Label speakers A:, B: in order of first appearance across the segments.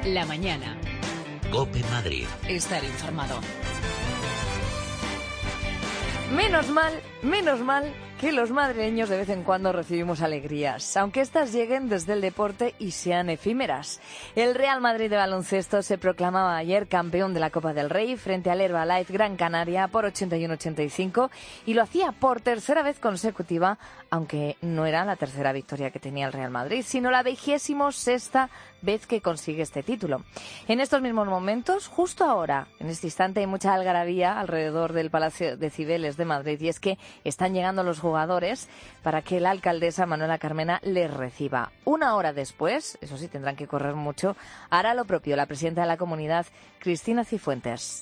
A: La mañana.
B: COPE Madrid.
A: Estar informado.
C: Menos mal que los madrileños de vez en cuando recibimos alegrías, aunque éstas lleguen desde el deporte y sean efímeras. El Real Madrid de baloncesto se proclamaba ayer campeón de la Copa del Rey frente al Herbalife Gran Canaria por 81-85 y lo hacía por tercera vez consecutiva, aunque no era la tercera victoria que tenía el Real Madrid, sino la 26ª vez que consigue este título. En estos mismos momentos, justo ahora, en este instante, hay mucha algarabía alrededor del Palacio de Cibeles de Madrid, y es que están llegando los jugadores para que la alcaldesa Manuela Carmena les reciba. Una hora después, eso sí, tendrán que correr mucho, hará lo propio la presidenta de la comunidad, Cristina Cifuentes.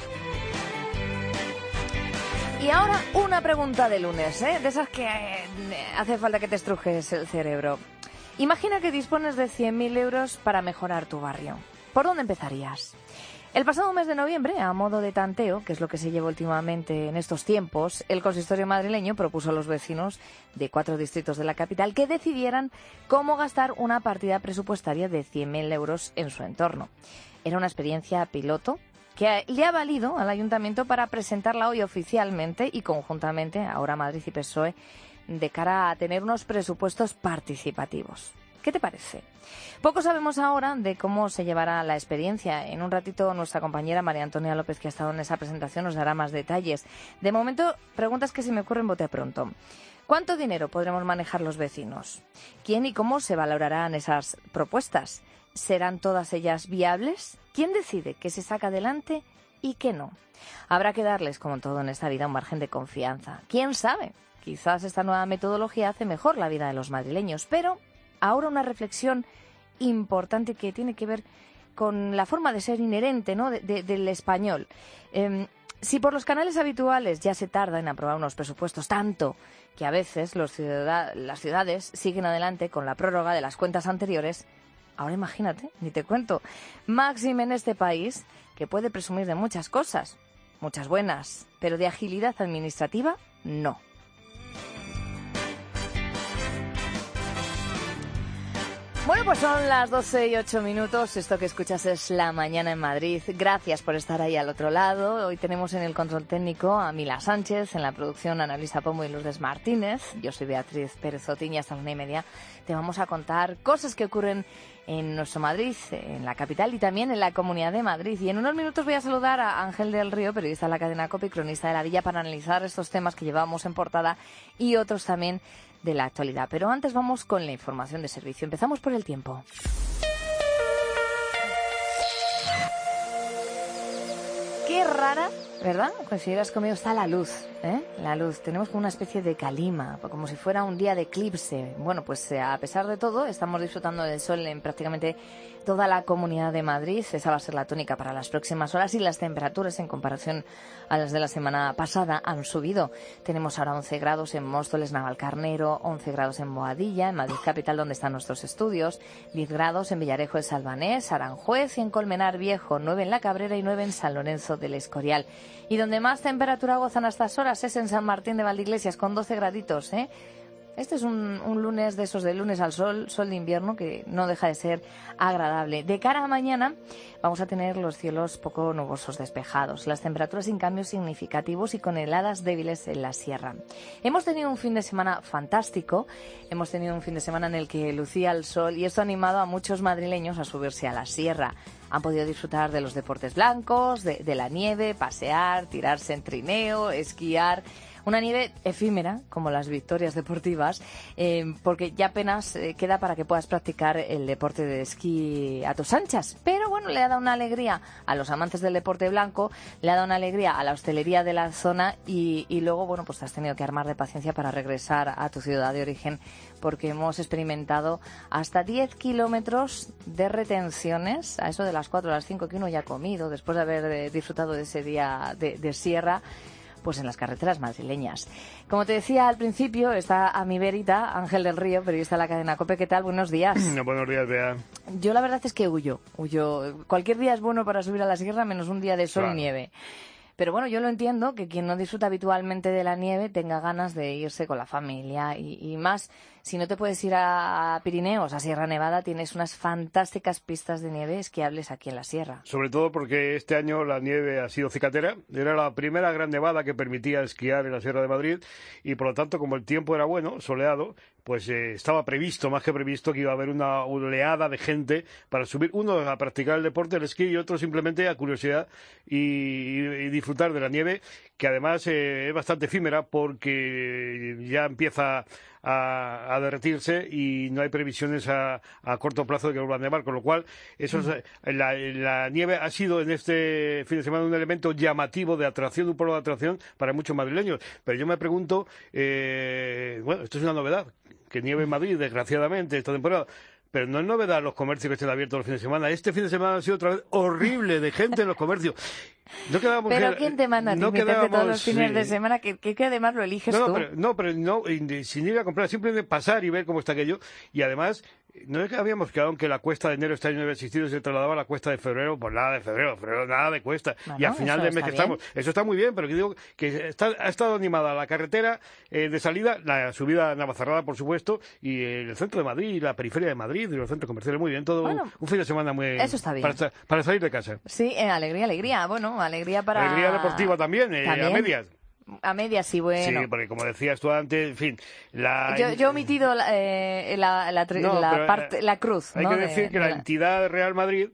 C: Y ahora una pregunta de lunes, de esas que hace falta que te estrujes el cerebro. Imagina que dispones de 100.000 euros para mejorar tu barrio. ¿Por dónde empezarías? El pasado mes de noviembre, a modo de tanteo, que es lo que se lleva últimamente en estos tiempos, el consistorio madrileño propuso a los vecinos de 4 distritos de la capital que decidieran cómo gastar una partida presupuestaria de 100.000 euros en su entorno. Era una experiencia piloto que le ha valido al ayuntamiento para presentarla hoy oficialmente y conjuntamente, ahora Madrid y PSOE, de cara a tener unos presupuestos participativos. ¿Qué te parece? Poco sabemos ahora de cómo se llevará la experiencia. En un ratito nuestra compañera María Antonia López, que ha estado en esa presentación, nos dará más detalles. De momento, preguntas que se me ocurren bote pronto. ¿Cuánto dinero podremos manejar los vecinos? ¿Quién y cómo se valorarán esas propuestas? ¿Serán todas ellas viables? ¿Quién decide qué se saca adelante y qué no? Habrá que darles, como todo en esta vida, un margen de confianza. ¿Quién sabe? Quizás esta nueva metodología hace mejor la vida de los madrileños, pero ahora una reflexión importante que tiene que ver con la forma de ser inherente, ¿no?, del español. Si por los canales habituales ya se tarda en aprobar unos presupuestos tanto que a veces las ciudades siguen adelante con la prórroga de las cuentas anteriores, ahora imagínate, ni te cuento, máxime en este país que puede presumir de muchas cosas, muchas buenas, pero de agilidad administrativa, no. Bueno, pues son las 12:08. Esto que escuchas es La Mañana en Madrid. Gracias por estar ahí al otro lado. Hoy tenemos en el control técnico a Mila Sánchez, en la producción Ana Luisa Pomo y Lourdes Martínez. Yo soy Beatriz Pérez Otín y hasta las 1:30 te vamos a contar cosas que ocurren en nuestro Madrid, en la capital y también en la Comunidad de Madrid. Y en unos minutos voy a saludar a Ángel del Río, periodista de la cadena COPE y cronista de La Villa, para analizar estos temas que llevamos en portada y otros también de la actualidad. Pero antes vamos con la información de servicio. Empezamos por el tiempo. Qué rara, ¿verdad? Consideras conmigo está la luz, La luz. Tenemos como una especie de calima, como si fuera un día de eclipse. Bueno, pues a pesar de todo, estamos disfrutando del sol en prácticamente toda la Comunidad de Madrid. Esa va a ser la tónica para las próximas horas y las temperaturas en comparación a las de la semana pasada han subido. Tenemos ahora 11 grados en Móstoles, Navalcarnero, 11 grados en Boadilla, en Madrid capital donde están nuestros estudios, 10 grados en Villarejo de Salvanés, Aranjuez y en Colmenar Viejo, 9 en La Cabrera y 9 en San Lorenzo del Escorial. Y donde más temperatura gozan a estas horas es en San Martín de Valdeiglesias con 12 graditos, Este es un lunes de esos de lunes al sol de invierno que no deja de ser agradable. De cara a mañana vamos a tener los cielos poco nubosos despejados, las temperaturas sin cambios significativos y con heladas débiles en la sierra. Hemos tenido un fin de semana fantástico, hemos tenido un fin de semana en el que lucía el sol y esto ha animado a muchos madrileños a subirse a la sierra. Han podido disfrutar de los deportes blancos, de la nieve, pasear, tirarse en trineo, esquiar. Una nieve efímera, como las victorias deportivas, porque ya apenas queda para que puedas practicar el deporte de esquí a tus anchas. Pero bueno, le ha dado una alegría a los amantes del deporte blanco, le ha dado una alegría a la hostelería de la zona y luego, bueno, pues te has tenido que armar de paciencia para regresar a tu ciudad de origen, porque hemos experimentado hasta 10 kilómetros de retenciones, a eso de las 4 a las 5 que uno ya ha comido, después de haber disfrutado de ese día de sierra, pues en las carreteras madrileñas. Como te decía al principio, está a mi verita Ángel del Río, periodista de la cadena COPE. ¿Qué tal? Buenos días.
D: Buenos días, Bea.
C: Yo la verdad es que huyo. Cualquier día es bueno para subir a la sierra, menos un día de sol y nieve. Pero bueno, yo lo entiendo, que quien no disfruta habitualmente de la nieve tenga ganas de irse con la familia y más si no te puedes ir a Pirineos, a Sierra Nevada, tienes unas fantásticas pistas de nieve esquiables aquí en la sierra.
A: Sobre todo porque este año la nieve ha sido cicatera. Era la primera gran nevada que permitía esquiar en la Sierra de Madrid y, por lo tanto, como el tiempo era bueno, soleado, pues estaba previsto, más que previsto, que iba a haber una oleada de gente para subir, uno a practicar el deporte, el esquí, y otro simplemente a curiosidad y disfrutar de la nieve, que además es bastante efímera porque ya empieza a derretirse y no hay previsiones a corto plazo de que vuelva a nevar, con lo cual la nieve ha sido en este fin de semana un elemento llamativo de atracción, un polo de atracción para muchos madrileños. Pero yo me pregunto, bueno, esto es una novedad, que nieve en Madrid, desgraciadamente, esta temporada. Pero no es novedad los comercios que estén abiertos los fines de semana. Este fin de semana ha sido otra vez horrible de gente en los comercios. No quedábamos,
C: pero ¿quién te manda a ti meterte todos los fines de semana? Que además lo eliges tú.
A: Pero sin ir a comprar, simplemente pasar y ver cómo está aquello. Y además, no es que habíamos quedado en que la cuesta de enero este año no había existido y se trasladaba a la cuesta de febrero. Pues nada de febrero, nada de cuesta. Bueno, y al final del mes que estamos. Eso está muy bien, pero que digo que ha estado animada la carretera de salida, la subida a Navacerrada, por supuesto, y el centro de Madrid, y la periferia de Madrid, y los centros comerciales, muy bien. Todo un fin de semana muy...
C: Eso está bien.
A: Para salir de casa.
C: Sí, alegría. Bueno, alegría para...
A: Alegría deportiva también, a medias.
C: A medias, sí, bueno.
A: Sí, porque como decías tú antes, en fin...
C: Yo he omitido la cruz,
A: Hay
C: ¿no?
A: que decir que la entidad Real Madrid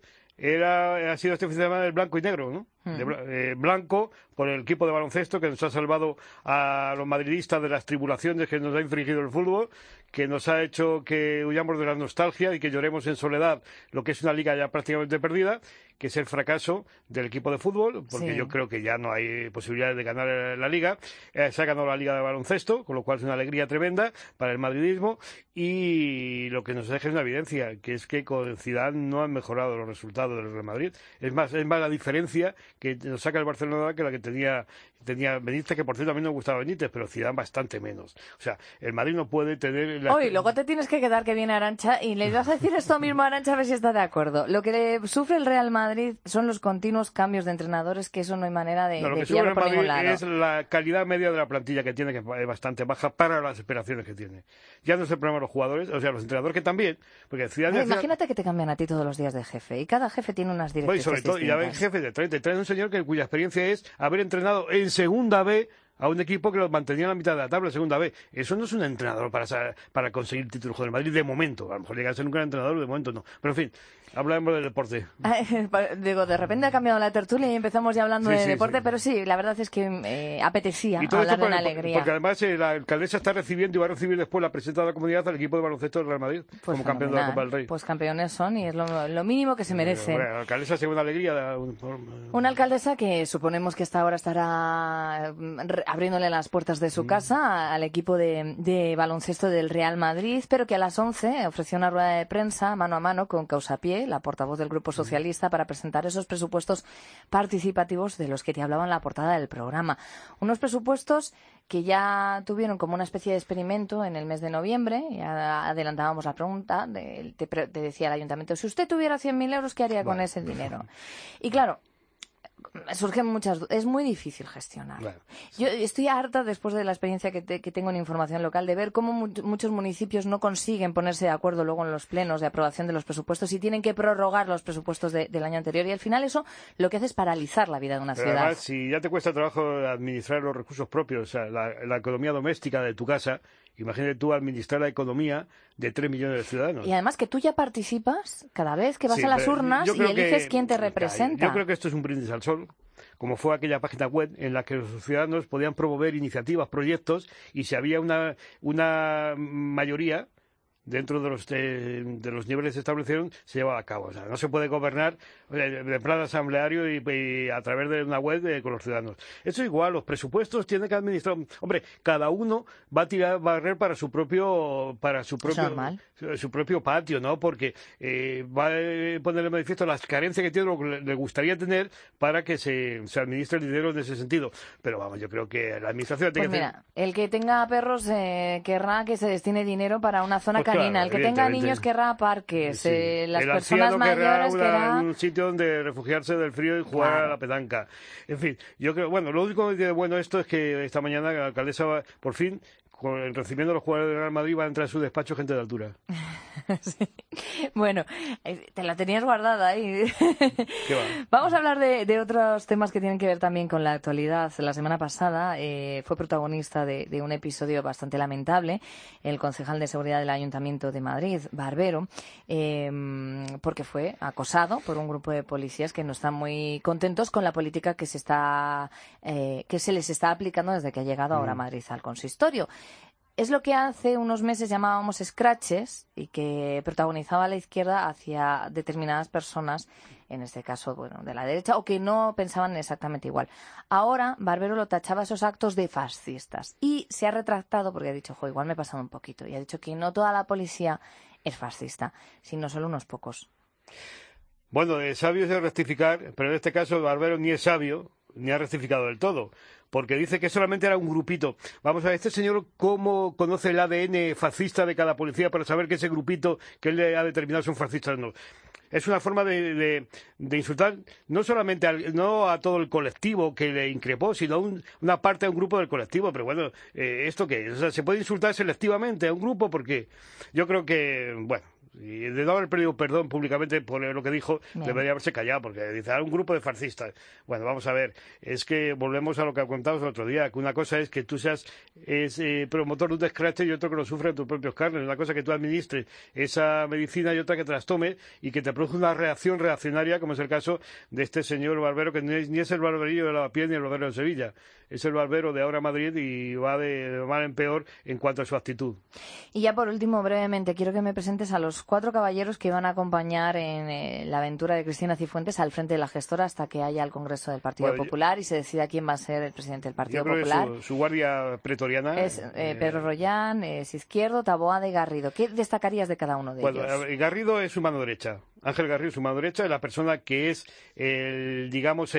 A: ha sido este fin de semana el blanco y negro, ¿no? Blanco por el equipo de baloncesto que nos ha salvado a los madridistas de las tribulaciones que nos ha infligido el fútbol, que nos ha hecho que huyamos de la nostalgia y que lloremos en soledad lo que es una liga ya prácticamente perdida, que es el fracaso del equipo de fútbol, porque yo creo que ya no hay posibilidades de ganar la liga. Se ha ganado la liga de baloncesto, con lo cual es una alegría tremenda para el madridismo, y lo que nos deja es una evidencia, que es que con Zidane no han mejorado los resultados del Real Madrid. Es más la diferencia que nos saca el Barcelona que la que tenía Benítez, que por cierto a mí no me gustaba Benítez, pero Zidane bastante menos. O sea, el Madrid no puede tener...
C: Hoy luego te tienes que quedar que viene Arantxa y le vas a decir esto mismo a Arantxa a ver si está de acuerdo. Lo que sufre el Real Madrid son los continuos cambios de entrenadores, que eso no hay manera de pillarlo por ningún lado.
A: Es la calidad media de la plantilla que tiene, que es bastante baja para las esperaciones que tiene. Ya no es el problema de los jugadores, o sea, los entrenadores que también, porque Zidane...
C: Imagínate que te cambian a ti todos los días de jefe, y cada jefe tiene unas directrices
A: sobre todo,
C: distintas.
A: Y a ver, jefe de 30, trae un señor cuya experiencia es haber entrenado en Segunda B a un equipo que los mantenía en la mitad de la tabla, Segunda B. Eso no es un entrenador para conseguir títulos con el Madrid de momento. A lo mejor llega a ser un gran entrenador, de momento no. Pero en fin, hablamos del deporte.
C: Digo, de repente ha cambiado la tertulia y empezamos ya hablando de deporte, pero sí, la verdad es que apetecía hablar de una alegría.
A: Porque además la alcaldesa está recibiendo y va a recibir después la presidenta de la comunidad al equipo de baloncesto del Real Madrid, como campeón de la Copa del Rey.
C: Pues campeones son y es lo mínimo que se merecen.
A: La alcaldesa según una alegría.
C: Una alcaldesa que suponemos que hasta ahora estará abriéndole las puertas de su casa al equipo de baloncesto del Real Madrid, pero que a las 11 ofreció una rueda de prensa mano a mano con Causapié, la portavoz del Grupo Socialista, para presentar esos presupuestos participativos de los que te hablaba en la portada del programa. Unos presupuestos que ya tuvieron como una especie de experimento en el mes de noviembre. Ya adelantábamos la pregunta, te decía el ayuntamiento, si usted tuviera 100.000 euros, ¿qué haría con ese dinero? Y claro, surgen muchas dudas. Es muy difícil gestionar. Claro. Yo estoy harta, después de la experiencia que tengo en información local, de ver cómo muchos municipios no consiguen ponerse de acuerdo luego en los plenos de aprobación de los presupuestos y tienen que prorrogar los presupuestos del año anterior. Y al final eso lo que hace es paralizar la vida de una ciudad.
A: Además, si ya te cuesta trabajo administrar los recursos propios, o sea, la economía doméstica de tu casa, imagínate tú administrar la economía de 3 millones de ciudadanos.
C: Y además que tú ya participas cada vez que vas a las urnas y eliges quién te representa.
A: Yo creo que esto es un brindis al sol, como fue aquella página web en la que los ciudadanos podían promover iniciativas, proyectos, y si había una mayoría dentro de los niveles que se establecieron, se llevaba a cabo. O sea, no se puede gobernar de plan asambleario y a través de una web con los ciudadanos. Eso es igual, los presupuestos tienen que administrar. Hombre, cada uno va a barrer para su propio patio, ¿no? Porque va a poner en manifiesto las carencias que tiene, lo que le gustaría tener para que se administre el dinero en ese sentido. Pero vamos, yo creo que la administración tiene que hacer...
C: el que tenga perros querrá que se destine dinero para una zona canina. El que tenga niños querrá parques. Las personas mayores querrán
A: un sitio donde refugiarse del frío y jugar a la petanca. En fin, yo creo, lo único que bueno esto es que esta mañana la alcaldesa por fin recibiendo a los jugadores del Real Madrid va a entrar a su despacho gente de altura.
C: Sí. Bueno, te la tenías guardada ahí.
A: ¿Qué va?
C: Vamos a hablar de otros temas que tienen que ver también con la actualidad. La semana pasada fue protagonista de un episodio bastante lamentable el concejal de seguridad del Ayuntamiento de Madrid, Barbero, porque fue acosado por un grupo de policías que no están muy contentos con la política que se les está aplicando desde que ha llegado ahora Madrid al consistorio. Es lo que hace unos meses llamábamos scratches y que protagonizaba la izquierda hacia determinadas personas, en este caso, bueno, de la derecha, o que no pensaban exactamente igual. Ahora, Barbero lo tachaba esos actos de fascistas y se ha retractado porque ha dicho, igual me he pasado un poquito, y ha dicho que no toda la policía es fascista, sino solo unos pocos.
A: Bueno, sabio es de rectificar, pero en este caso Barbero ni es sabio, ni ha rectificado del todo, porque dice que solamente era un grupito. Vamos a ver, este señor, ¿cómo conoce el ADN fascista de cada policía para saber que ese grupito que él le ha determinado son fascistas? No. Es una forma de insultar no solamente no a todo el colectivo que le increpó, sino a una parte de un grupo del colectivo. Pero bueno, ¿esto qué? O sea, ¿se puede insultar selectivamente a un grupo? Porque yo creo que, bueno, y de no haber pedido perdón públicamente por lo que dijo, debería haberse callado, porque dice, un grupo de fascistas. Bueno, vamos a ver, es que volvemos a lo que contábamos el otro día, que una cosa es que tú seas promotor de un descrache y otro que lo sufre en tus propios carnes. Una cosa es que tú administres esa medicina y otra que te las tome y que te produzca una reacción reaccionaria, como es el caso de este señor Barbero, que ni es el barberillo de Lavapiés ni el Barbero de Sevilla, es el Barbero de ahora Madrid y va de mal en peor en cuanto a su actitud.
C: Y ya por último, brevemente, quiero que me presentes a los 4 caballeros que van a acompañar en la aventura de Cristina Cifuentes al frente de la gestora hasta que haya el Congreso del Partido Popular y se decida quién va a ser el presidente del Partido Popular.
A: Su guardia pretoriana
C: es Pedro Rollán, es Izquierdo, Taboada y Garrido. ¿Qué destacarías de cada uno de ellos?
A: Garrido es su mano derecha. Ángel Garrido es su mano derecha, es la persona que es el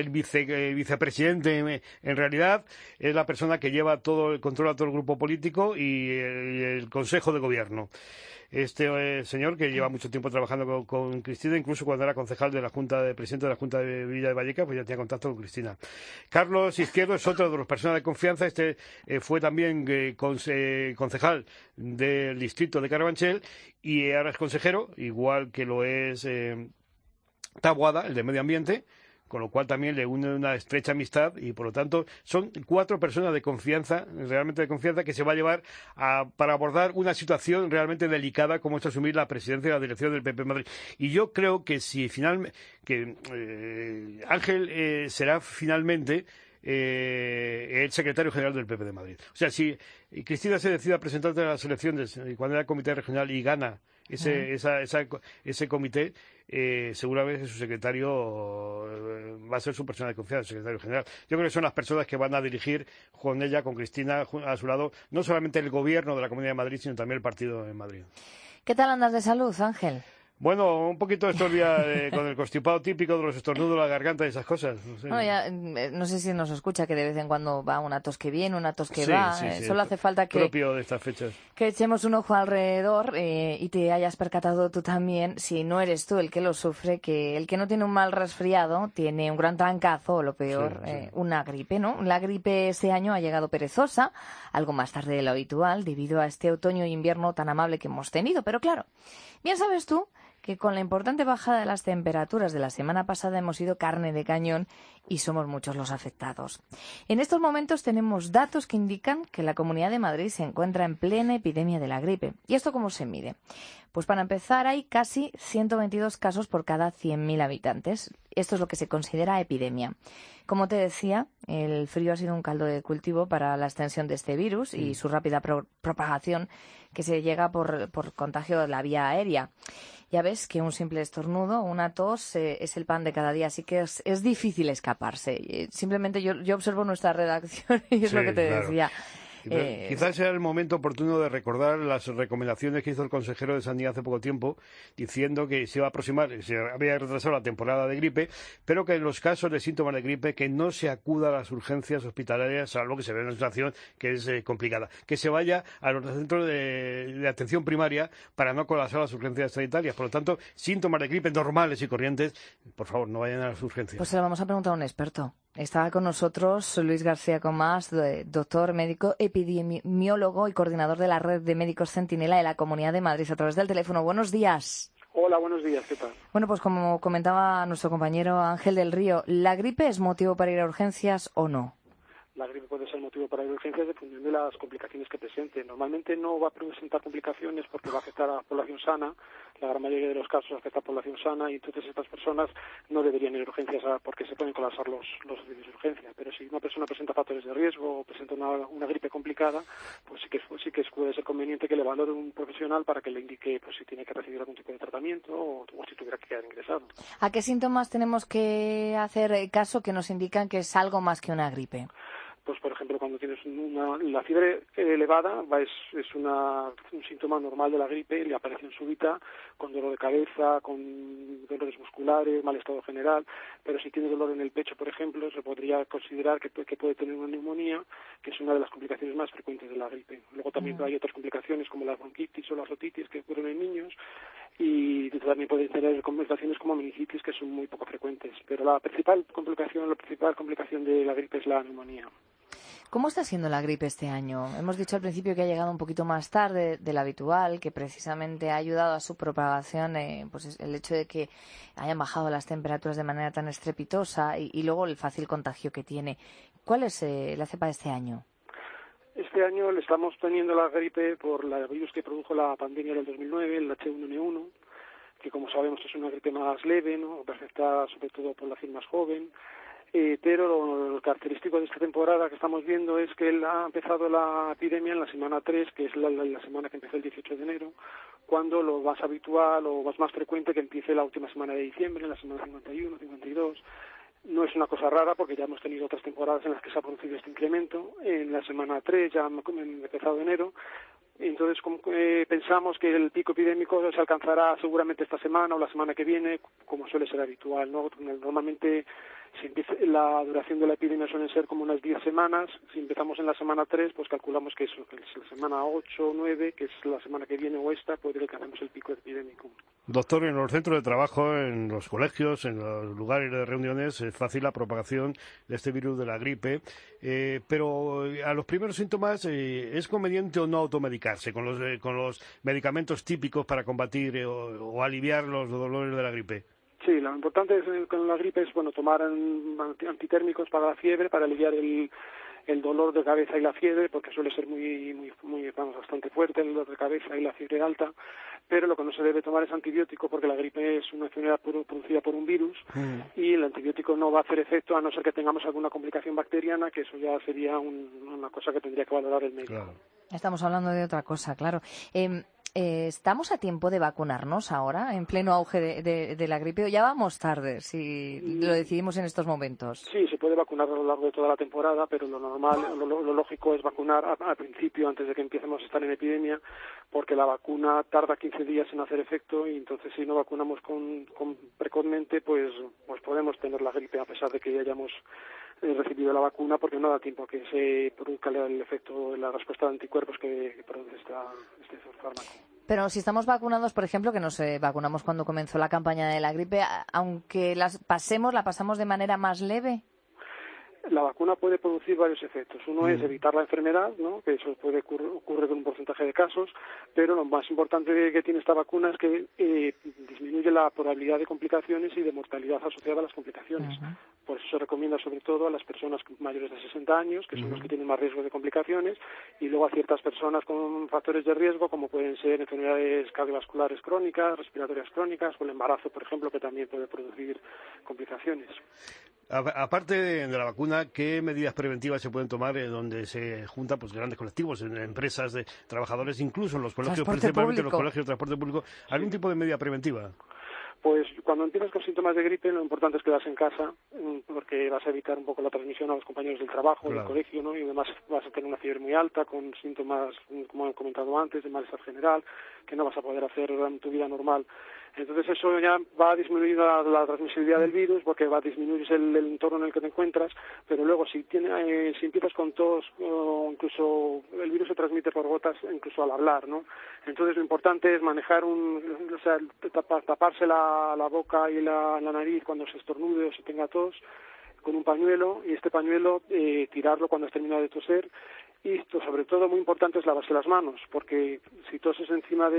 A: vicepresidente en realidad, es la persona que lleva todo el control a todo el grupo político y el Consejo de Gobierno. Este señor que lleva mucho tiempo trabajando con Cristina, incluso cuando era concejal de la Junta de presidente de la Junta de Villa de Vallecas, pues ya tenía contacto con Cristina. Carlos Izquierdo es otro de los personas de confianza. Fue también concejal del distrito de Carabanchel y ahora es consejero, igual que lo es Taboada, el de Medio Ambiente, con lo cual también le une una estrecha amistad y, por lo tanto, son 4 personas de confianza, realmente de confianza, que se va a llevar para abordar una situación realmente delicada como es asumir la presidencia y la dirección del PP Madrid. Y yo creo que si finalmente Ángel será finalmente el secretario general del PP de Madrid. O sea, si Cristina se decide a presentarse a las elecciones cuando era comité regional y gana ese comité, seguramente su secretario va a ser su persona de confianza, el secretario general. Yo creo que son las personas que van a dirigir con ella, con Cristina a su lado, no solamente el gobierno de la Comunidad de Madrid, sino también el partido en Madrid.
C: ¿Qué tal andas de salud, Ángel?
A: Bueno, un poquito estos días con el constipado típico de los estornudos, la garganta y esas cosas. No sé.
C: No sé si nos escucha que de vez en cuando va una tos que viene, una tos que va. Sí, solo hace falta
A: propio de estas fechas.
C: Que echemos un ojo alrededor y te hayas percatado tú también, si no eres tú el que lo sufre, que el que no tiene un mal resfriado tiene un gran trancazo, o lo peor, una gripe, ¿no? La gripe este año ha llegado perezosa, algo más tarde de lo habitual, debido a este otoño e invierno tan amable que hemos tenido. Pero claro, bien sabes tú que con la importante bajada de las temperaturas de la semana pasada hemos sido carne de cañón y somos muchos los afectados. En estos momentos tenemos datos que indican que la Comunidad de Madrid se encuentra en plena epidemia de la gripe. ¿Y esto cómo se mide? Pues para empezar hay casi 122 casos por cada 100.000 habitantes. Esto es lo que se considera epidemia. Como te decía, el frío ha sido un caldo de cultivo para la extensión de este virus y su rápida propagación, que se llega por contagio de la vía aérea. Ya ves que un simple estornudo, una tos, es el pan de cada día, así que es difícil escaparse. Simplemente yo observo nuestra redacción y es lo que te decía.
A: Quizás sea el momento oportuno de recordar las recomendaciones que hizo el consejero de Sanidad hace poco tiempo, diciendo que se iba a aproximar, se había retrasado la temporada de gripe, pero que en los casos de síntomas de gripe que no se acuda a las urgencias hospitalarias, salvo que se vea una situación que es complicada, que se vaya a los centros de atención primaria para no colapsar las urgencias sanitarias. Por lo tanto, síntomas de gripe normales y corrientes, por favor, no vayan a las urgencias.
C: Pues se lo vamos a preguntar a un experto. Estaba con nosotros Luis García Comás, doctor, médico, epidemiólogo y coordinador de la red de médicos Centinela de la Comunidad de Madrid, a través del teléfono. Buenos días.
D: Hola, buenos días, ¿qué tal?
C: Bueno, pues como comentaba nuestro compañero Ángel del Río, ¿la gripe es motivo para ir a urgencias o no?
D: La gripe puede ser motivo para ir a urgencias dependiendo de las complicaciones que presente. Normalmente no va a presentar complicaciones porque va a afectar a la población sana. La gran mayoría de los casos afecta a la población sana y entonces estas personas no deberían ir a urgencias porque se pueden colapsar los servicios de urgencia. Pero si una persona presenta factores de riesgo o presenta una gripe complicada, pues sí que puede ser conveniente que le valore un profesional para que le indique pues si tiene que recibir algún tipo de tratamiento o si tuviera que quedar ingresado.
C: ¿A qué síntomas tenemos que hacer caso que nos indican que es algo más que una gripe?
D: Pues, por ejemplo, cuando tienes la fiebre elevada, es un síntoma normal de la gripe, la aparición súbita, con dolor de cabeza, con dolores musculares, mal estado general, pero si tienes dolor en el pecho, por ejemplo, se podría considerar que puede tener una neumonía, que es una de las complicaciones más frecuentes de la gripe. Luego también hay otras complicaciones como la bronquitis o la otitis que ocurren en niños, y también pueden tener complicaciones como meningitis que son muy poco frecuentes, pero la principal complicación de la gripe es la neumonía.
C: ¿Cómo está siendo la gripe este año? Hemos dicho al principio que ha llegado un poquito más tarde de lo habitual, que precisamente ha ayudado a su propagación pues el hecho de que hayan bajado las temperaturas de manera tan estrepitosa y luego el fácil contagio que tiene. ¿Cuál es la cepa de este año?
D: Este año le estamos teniendo la gripe por el virus que produjo la pandemia del 2009, el H1N1, que como sabemos es una gripe más leve, ¿no? Que afecta sobre todo a la población más joven. Pero lo característico de esta temporada que estamos viendo es que ha empezado la epidemia en la semana 3, que es la semana que empezó el 18 de enero, cuando lo más habitual o más frecuente que empiece la última semana de diciembre, en la semana 51, 52. No es una cosa rara porque ya hemos tenido otras temporadas en las que se ha producido este incremento. En la semana 3, ya empezado enero, entonces pensamos que el pico epidémico se alcanzará seguramente esta semana o la semana que viene, como suele ser habitual, ¿no? Normalmente la duración de la epidemia suele ser como unas 10 semanas. Si empezamos en la semana 3, pues calculamos que eso, que es la semana 8 o 9, que es la semana que viene o esta, puede que alcancemos el pico epidémico.
A: Doctor, en los centros de trabajo, en los colegios, en los lugares de reuniones, es fácil la propagación de este virus de la gripe, pero a los primeros síntomas, ¿es conveniente o no automedicarse con los medicamentos típicos para combatir o aliviar los dolores de la gripe?
D: Sí, lo importante con la gripe es tomar antitérmicos para la fiebre, para aliviar el dolor de cabeza y la fiebre, porque suele ser bastante fuerte el dolor de cabeza y la fiebre alta, pero lo que no se debe tomar es antibiótico porque la gripe es una enfermedad producida por un virus y el antibiótico no va a hacer efecto a no ser que tengamos alguna complicación bacteriana, que eso ya sería una cosa que tendría que valorar el médico.
A: Claro.
C: Estamos hablando de otra cosa, claro. ¿Estamos a tiempo de vacunarnos ahora, en pleno auge de la gripe, o ya vamos tarde, si lo decidimos en estos momentos?
D: Sí, se puede vacunar a lo largo de toda la temporada, pero lo normal, lo lógico es vacunar al principio, antes de que empecemos a estar en epidemia, porque la vacuna tarda 15 días en hacer efecto y entonces si no vacunamos precozmente, pues podemos tener la gripe a pesar de que ya hayamos recibido la vacuna, porque no da tiempo a que se produzca el efecto de la respuesta de anticuerpos que produce este fármaco.
C: Pero si estamos vacunados, por ejemplo, que nos vacunamos cuando comenzó la campaña de la gripe, aunque la pasamos de manera más leve.
D: La vacuna puede producir varios efectos. Uno es evitar la enfermedad, ¿no? Que eso ocurre con un porcentaje de casos, pero lo más importante que tiene esta vacuna es que disminuye la probabilidad de complicaciones y de mortalidad asociada a las complicaciones. Por eso se recomienda sobre todo a las personas mayores de 60 años, que son los que tienen más riesgo de complicaciones, y luego a ciertas personas con factores de riesgo, como pueden ser enfermedades cardiovasculares crónicas, respiratorias crónicas, o el embarazo, por ejemplo, que también puede producir complicaciones.
A: Aparte de la vacuna, ¿qué medidas preventivas se pueden tomar donde se juntan grandes colectivos, en empresas de trabajadores, incluso en los colegios, principalmente en los colegios de transporte público? ¿Algún tipo de medida preventiva?
D: Pues cuando empiezas con síntomas de gripe, lo importante es quedarse en casa, porque vas a evitar un poco la transmisión a los compañeros del trabajo, del colegio, ¿no? Y además vas a tener una fiebre muy alta, con síntomas, como he comentado antes, de malestar general, que no vas a poder hacer en tu vida normal. Entonces eso ya va a disminuir la transmisibilidad del virus, porque va a disminuir el entorno en el que te encuentras, pero luego si empiezas con tos, o incluso el virus se transmite por gotas, incluso al hablar, ¿no? Entonces lo importante es manejar taparse la boca y la nariz cuando se estornude o se tenga tos, con un pañuelo, y este pañuelo tirarlo cuando has terminado de toser. Y esto, sobre todo, muy importante es lavarse las manos, porque si toses encima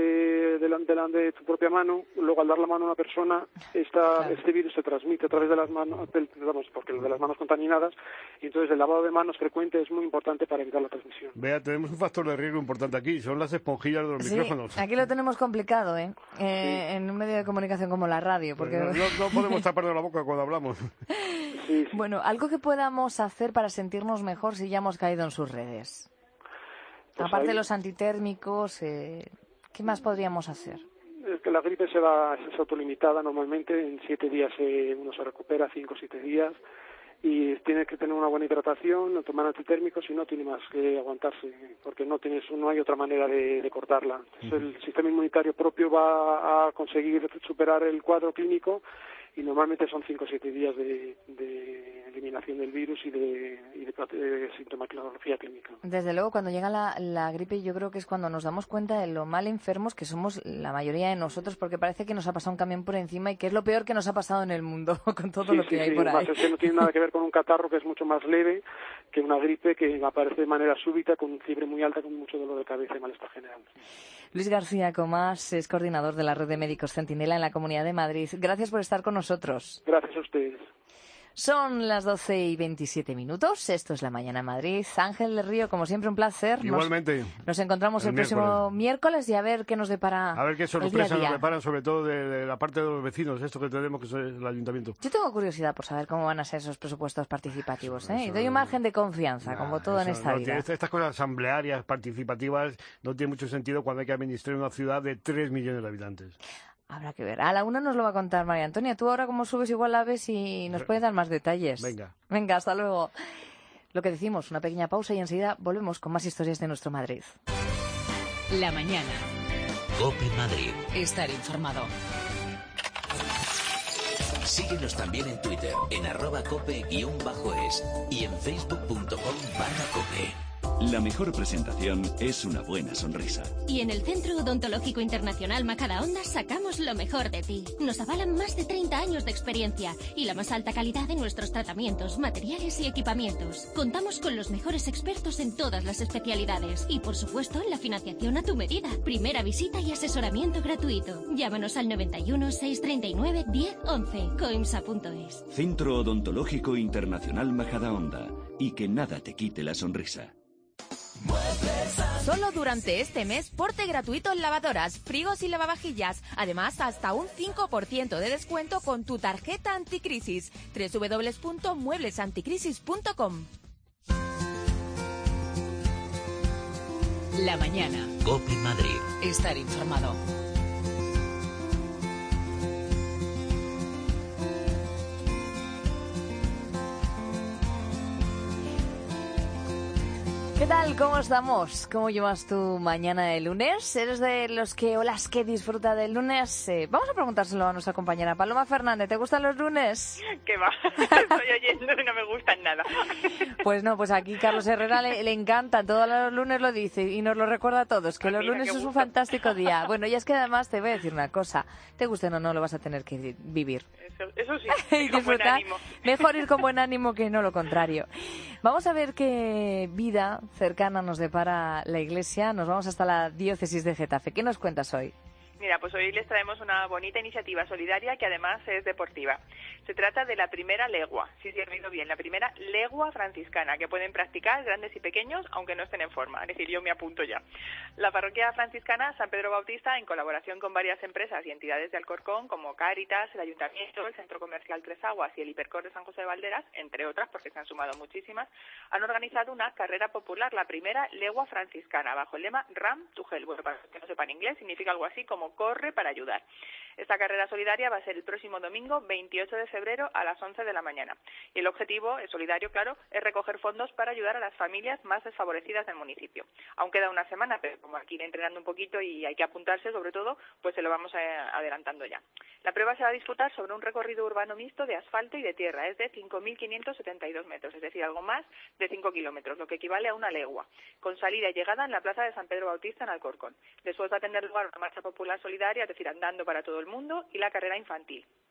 D: de tu propia mano, luego al dar la mano a una persona, este virus se transmite a través de las manos, porque de las manos contaminadas, y entonces el lavado de manos frecuente es muy importante para evitar la transmisión.
A: Vea, tenemos un factor de riesgo importante aquí, son las esponjillas de los micrófonos.
C: Aquí lo tenemos complicado, ¿eh? En un medio de comunicación como la radio, porque...
A: No podemos taparnos la boca cuando hablamos.
D: Sí.
C: Bueno, algo que podamos hacer para sentirnos mejor si ya hemos caído en sus redes.
D: Pues
C: aparte de
D: ahí,
C: los antitérmicos, ¿qué más podríamos hacer?
D: Es que la gripe es autolimitada normalmente, en 7 días uno se recupera, 5 o 7 días, y tiene que tener una buena hidratación, tomar antitérmicos y no tiene más que aguantarse, porque no hay otra manera de cortarla. Entonces, el sistema inmunitario propio va a conseguir superar el cuadro clínico, y normalmente son 5 o 7 días de eliminación del virus y de sintomatología clínica.
C: Desde luego, cuando llega la gripe, yo creo que es cuando nos damos cuenta de lo mal enfermos que somos la mayoría de nosotros, porque parece que nos ha pasado un camión por encima y que es lo peor que nos ha pasado en el mundo, con todo lo que hay por ahí.
D: Es que no tiene nada que ver con un catarro, que es mucho más leve que una gripe que aparece de manera súbita, con fiebre muy alta, con mucho dolor de cabeza y malestar general.
C: Luis García Comas es coordinador de la Red de Médicos Centinela en la Comunidad de Madrid. Gracias por estar con nosotros.
D: Gracias a ustedes.
C: Son las 12:27. Esto es La Mañana en Madrid. Ángel del Río, como siempre, un placer.
A: Igualmente.
C: Nos encontramos el próximo miércoles y a ver qué nos depara.
A: A ver qué sorpresas nos deparan, sobre todo de la parte de los vecinos, esto que tenemos, que es el ayuntamiento.
C: Yo tengo curiosidad por saber cómo van a ser esos presupuestos participativos, y doy un margen de confianza, como todo en esta vida.
A: Estas cosas asamblearias, participativas, no tiene mucho sentido cuando hay que administrar una ciudad de 3 millones de habitantes.
C: Habrá que ver. A la 1 nos lo va a contar María Antonia. Tú ahora, como subes, igual la ves y nos puedes dar más detalles. Venga, hasta luego. Lo que decimos, una pequeña pausa y enseguida volvemos con más historias de nuestro Madrid.
B: La mañana. COPE Madrid.
E: Estar informado.
B: Síguenos también en Twitter, en @cope_es y en facebook.com/cope.
F: La mejor presentación es una buena sonrisa.
G: Y en el Centro Odontológico Internacional Majadahonda sacamos lo mejor de ti. Nos avalan más de 30 años de experiencia y la más alta calidad de nuestros tratamientos, materiales y equipamientos. Contamos con los mejores expertos en todas las especialidades y, por supuesto, la financiación a tu medida. Primera visita y asesoramiento gratuito. Llámanos al 91 639 1011, coimsa.es.
F: Centro Odontológico Internacional Majadahonda. Y que nada te quite la sonrisa.
H: Solo durante este mes, porte gratuito en lavadoras, frigos y lavavajillas. Además, hasta un 5% de descuento con tu tarjeta anticrisis. www.mueblesanticrisis.com.
E: La mañana.
B: COPE Madrid.
E: Estar informado.
C: ¿Qué tal? ¿Cómo estamos? ¿Cómo llevas tu mañana de lunes? ¿Eres de los que o las que disfruta del lunes? Vamos a preguntárselo a nuestra compañera Paloma Fernández. ¿Te gustan los lunes?
I: ¿Qué va? Estoy oyendo y no me gustan nada.
C: Pues no, pues aquí Carlos Herrera le encanta. Todos los lunes lo dice y nos lo recuerda a todos, que los lunes es un fantástico día. Bueno, y es que además te voy a decir una cosa. Te guste o no, lo vas a tener que vivir.
I: Eso sí,
C: y
I: con buen ánimo.
C: Mejor ir con buen ánimo que no lo contrario. Vamos a ver qué vida cercana nos depara la Iglesia. Nos vamos hasta la diócesis de Getafe. ¿Qué nos cuentas hoy?
I: Mira, pues hoy les traemos una bonita iniciativa solidaria que además es deportiva. Se trata de la primera legua, si se ha oído bien, la primera legua franciscana que pueden practicar grandes y pequeños aunque no estén en forma. Es decir, yo me apunto ya. La parroquia franciscana San Pedro Bautista, en colaboración con varias empresas y entidades de Alcorcón como Cáritas, el Ayuntamiento, el Centro Comercial Tres Aguas y el Hipercor de San José de Valderas, entre otras, porque se han sumado muchísimas, han organizado una carrera popular, la primera legua franciscana, bajo el lema Ram to Help. Bueno, para los que no sepan inglés, significa algo así como corre para ayudar. Esta carrera solidaria va a ser el próximo domingo 28 de febrero a las 11 de la mañana. Y el objetivo, es solidario, claro, es recoger fondos para ayudar a las familias más desfavorecidas del municipio. Aún queda una semana, pero como aquí ir entrenando un poquito y hay que apuntarse sobre todo, pues se lo vamos adelantando ya. La prueba se va a disputar sobre un recorrido urbano mixto de asfalto y de tierra, es de 5.572 metros, es decir, algo más de 5 kilómetros, lo que equivale a una legua, con salida y llegada en la plaza de San Pedro Bautista en Alcorcón. Después va a tener lugar una marcha popular solidaria, es decir, andando para todo el mundo, y la carrera infantil.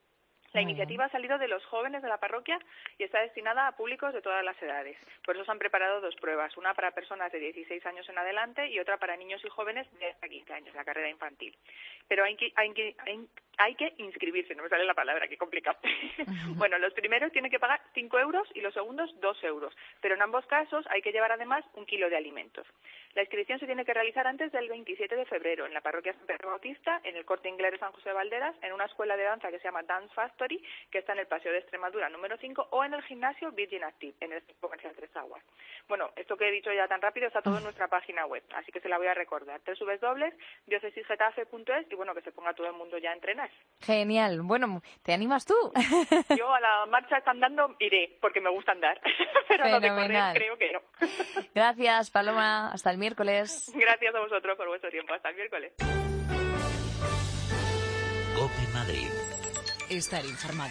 I: La iniciativa ha salido de los jóvenes de la parroquia y está destinada a públicos de todas las edades. Por eso se han preparado 2 pruebas, una para personas de 16 años en adelante y otra para niños y jóvenes de hasta 15 años, la carrera infantil. Pero hay que inscribirse, no me sale la palabra, qué complicado. Bueno, los primeros tienen que pagar 5 euros y los segundos 2 euros, pero en ambos casos hay que llevar además 1 kilo de alimentos. La inscripción se tiene que realizar antes del 27 de febrero en la parroquia San Pedro Bautista, en el Corte Inglés de San José de Valderas, en una escuela de danza que se llama Dance Factory, que está en el Paseo de Extremadura número 5, o en el gimnasio Virgin Active, en el Centro Comercial Tres Aguas. Bueno, esto que he dicho ya tan rápido está todo en nuestra página web, así que se la voy a recordar, www.diocesisgetafe.es, y bueno, que se ponga todo el mundo ya a entrenar.
C: Genial. Bueno, ¿te animas tú?
I: Yo a la marcha andando iré, porque me gusta andar, pero no de correr creo que no.
C: Gracias, Paloma. Hasta el miércoles.
I: Gracias a vosotros por vuestro tiempo. Hasta el miércoles.
B: COPE Madrid.
E: Estar informado.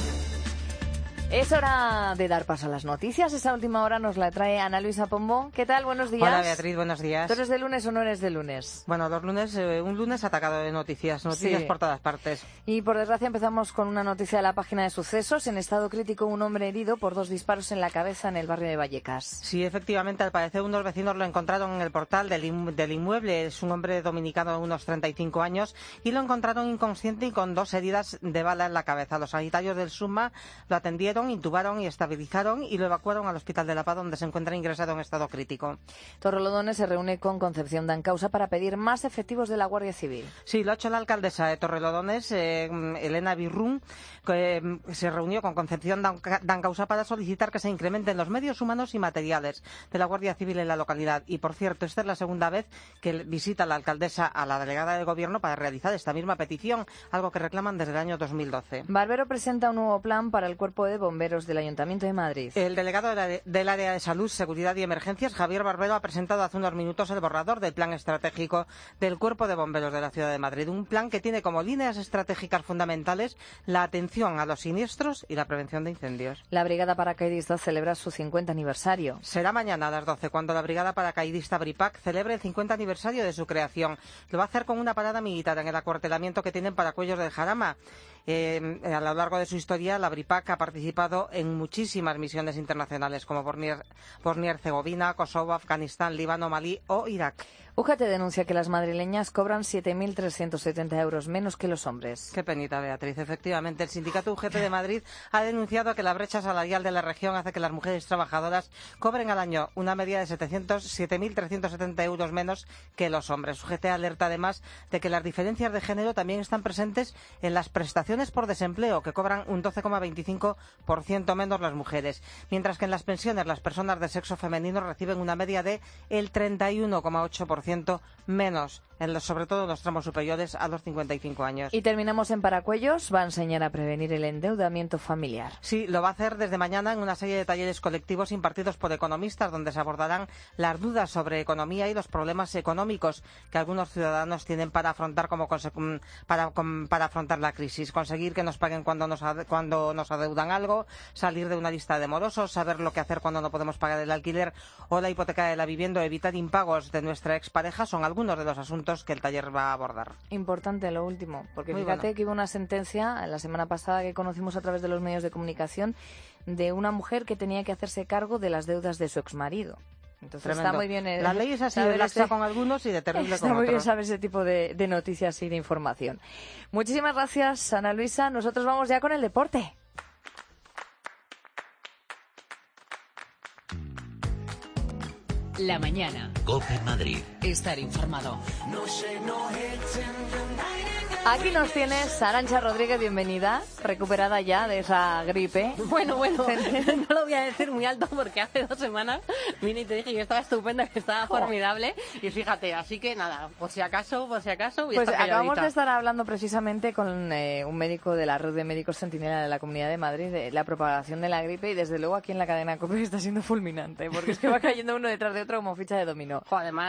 C: Es hora de dar paso a las noticias. Esa última hora nos la trae Ana Luisa Pombo. ¿Qué tal? Buenos días.
J: Hola, Beatriz, buenos días.
C: ¿Tú eres de lunes o no eres de lunes?
J: Bueno, los lunes, un lunes atacado de noticias sí, por todas partes.
C: Y por desgracia empezamos con una noticia de la página de sucesos. En estado crítico, un hombre herido por 2 disparos en la cabeza en el barrio de Vallecas.
J: Sí, efectivamente, al parecer unos vecinos lo encontraron en el portal del inmueble. Es un hombre dominicano de unos 35 años y lo encontraron inconsciente y con 2 heridas de bala en la cabeza. Los sanitarios del SUMA lo atendieron, intubaron y estabilizaron y lo evacuaron al Hospital de La Paz, donde se encuentra ingresado en estado crítico.
C: Torrelodones se reúne con Concepción Dancausa para pedir más efectivos de la Guardia Civil.
J: Sí, lo ha hecho la alcaldesa de Torrelodones, Elena Birrún, que se reunió con Concepción Dancausa para solicitar que se incrementen los medios humanos y materiales de la Guardia Civil en la localidad. Y, por cierto, esta es la segunda vez que visita la alcaldesa a la delegada del Gobierno para realizar esta misma petición, algo que reclaman desde el año 2012.
C: Barbero presenta un nuevo plan para el Cuerpo de Bomberos del Ayuntamiento de Madrid.
J: El delegado del Área de Salud, Seguridad y Emergencias, Javier Barbero, ha presentado hace unos minutos el borrador del plan estratégico del Cuerpo de Bomberos de la Ciudad de Madrid. Un plan que tiene como líneas estratégicas fundamentales la atención a los siniestros y la prevención de incendios.
C: La Brigada Paracaidista celebra su 50 aniversario.
J: Será mañana a las 12, cuando la Brigada Paracaidista Bripac celebre el 50 aniversario de su creación. Lo va a hacer con una parada militar en el acuartelamiento que tienen Paracuellos del Jarama. A lo largo de su historia, la Bripac ha participado en muchísimas misiones internacionales, como Bosnia-Herzegovina, Kosovo, Afganistán, Líbano, Malí o Irak.
C: UGT denuncia que las madrileñas cobran 7.370 euros menos que los hombres.
J: Qué penita, Beatriz. Efectivamente, el sindicato UGT de Madrid ha denunciado que la brecha salarial de la región hace que las mujeres trabajadoras cobren al año una media de 7.370 euros menos que los hombres. UGT alerta además de que las diferencias de género también están presentes en las prestaciones por desempleo, que cobran un 12,25% menos las mujeres, mientras que en las pensiones las personas de sexo femenino reciben una media de el 31,8% menos, sobre todo en los tramos superiores a los 55 años.
C: Y terminamos en Paracuellos. Va a enseñar a prevenir el endeudamiento familiar.
J: Sí, lo va a hacer desde mañana en una serie de talleres colectivos impartidos por economistas, donde se abordarán las dudas sobre economía y los problemas económicos que algunos ciudadanos tienen para afrontar para afrontar la crisis. Conseguir que nos paguen cuando nos adeudan algo, salir de una lista de morosos, saber lo que hacer cuando no podemos pagar el alquiler o la hipoteca de la vivienda, o evitar impagos de nuestra expareja, son algunos de los asuntos que el taller va a abordar.
C: Importante lo último, porque
J: Muy
C: fíjate
J: bueno.
C: que hubo una sentencia la semana pasada que conocimos a través de los medios de comunicación de una mujer que tenía que hacerse cargo de las deudas de su exmarido. Entonces
J: Tremendo.
C: está muy bien.
J: La ley es así de laxa con algunos y de terrible
C: está
J: con
C: muy bien
J: otros.
C: saber ese tipo de noticias y de información. Muchísimas gracias, Ana Luisa. Nosotros vamos ya con el deporte.
E: La mañana.
B: COPE Madrid.
E: Estar informado.
C: Aquí nos tienes, Arantxa Rodríguez, bienvenida, recuperada ya de esa gripe.
K: Bueno, no lo voy a decir muy alto porque hace 2 semanas vine y te dije que yo estaba estupenda, que estaba formidable. Y fíjate, así que nada, por si acaso, voy a estar
C: Pues acabamos
K: calladita.
C: de estar hablando precisamente con un médico de la Red de Médicos Centinela de la Comunidad de Madrid de la propagación de la gripe, y desde luego aquí en la cadena COPE está siendo fulminante, porque es que va cayendo uno detrás de otro como ficha de dominó.
K: Además,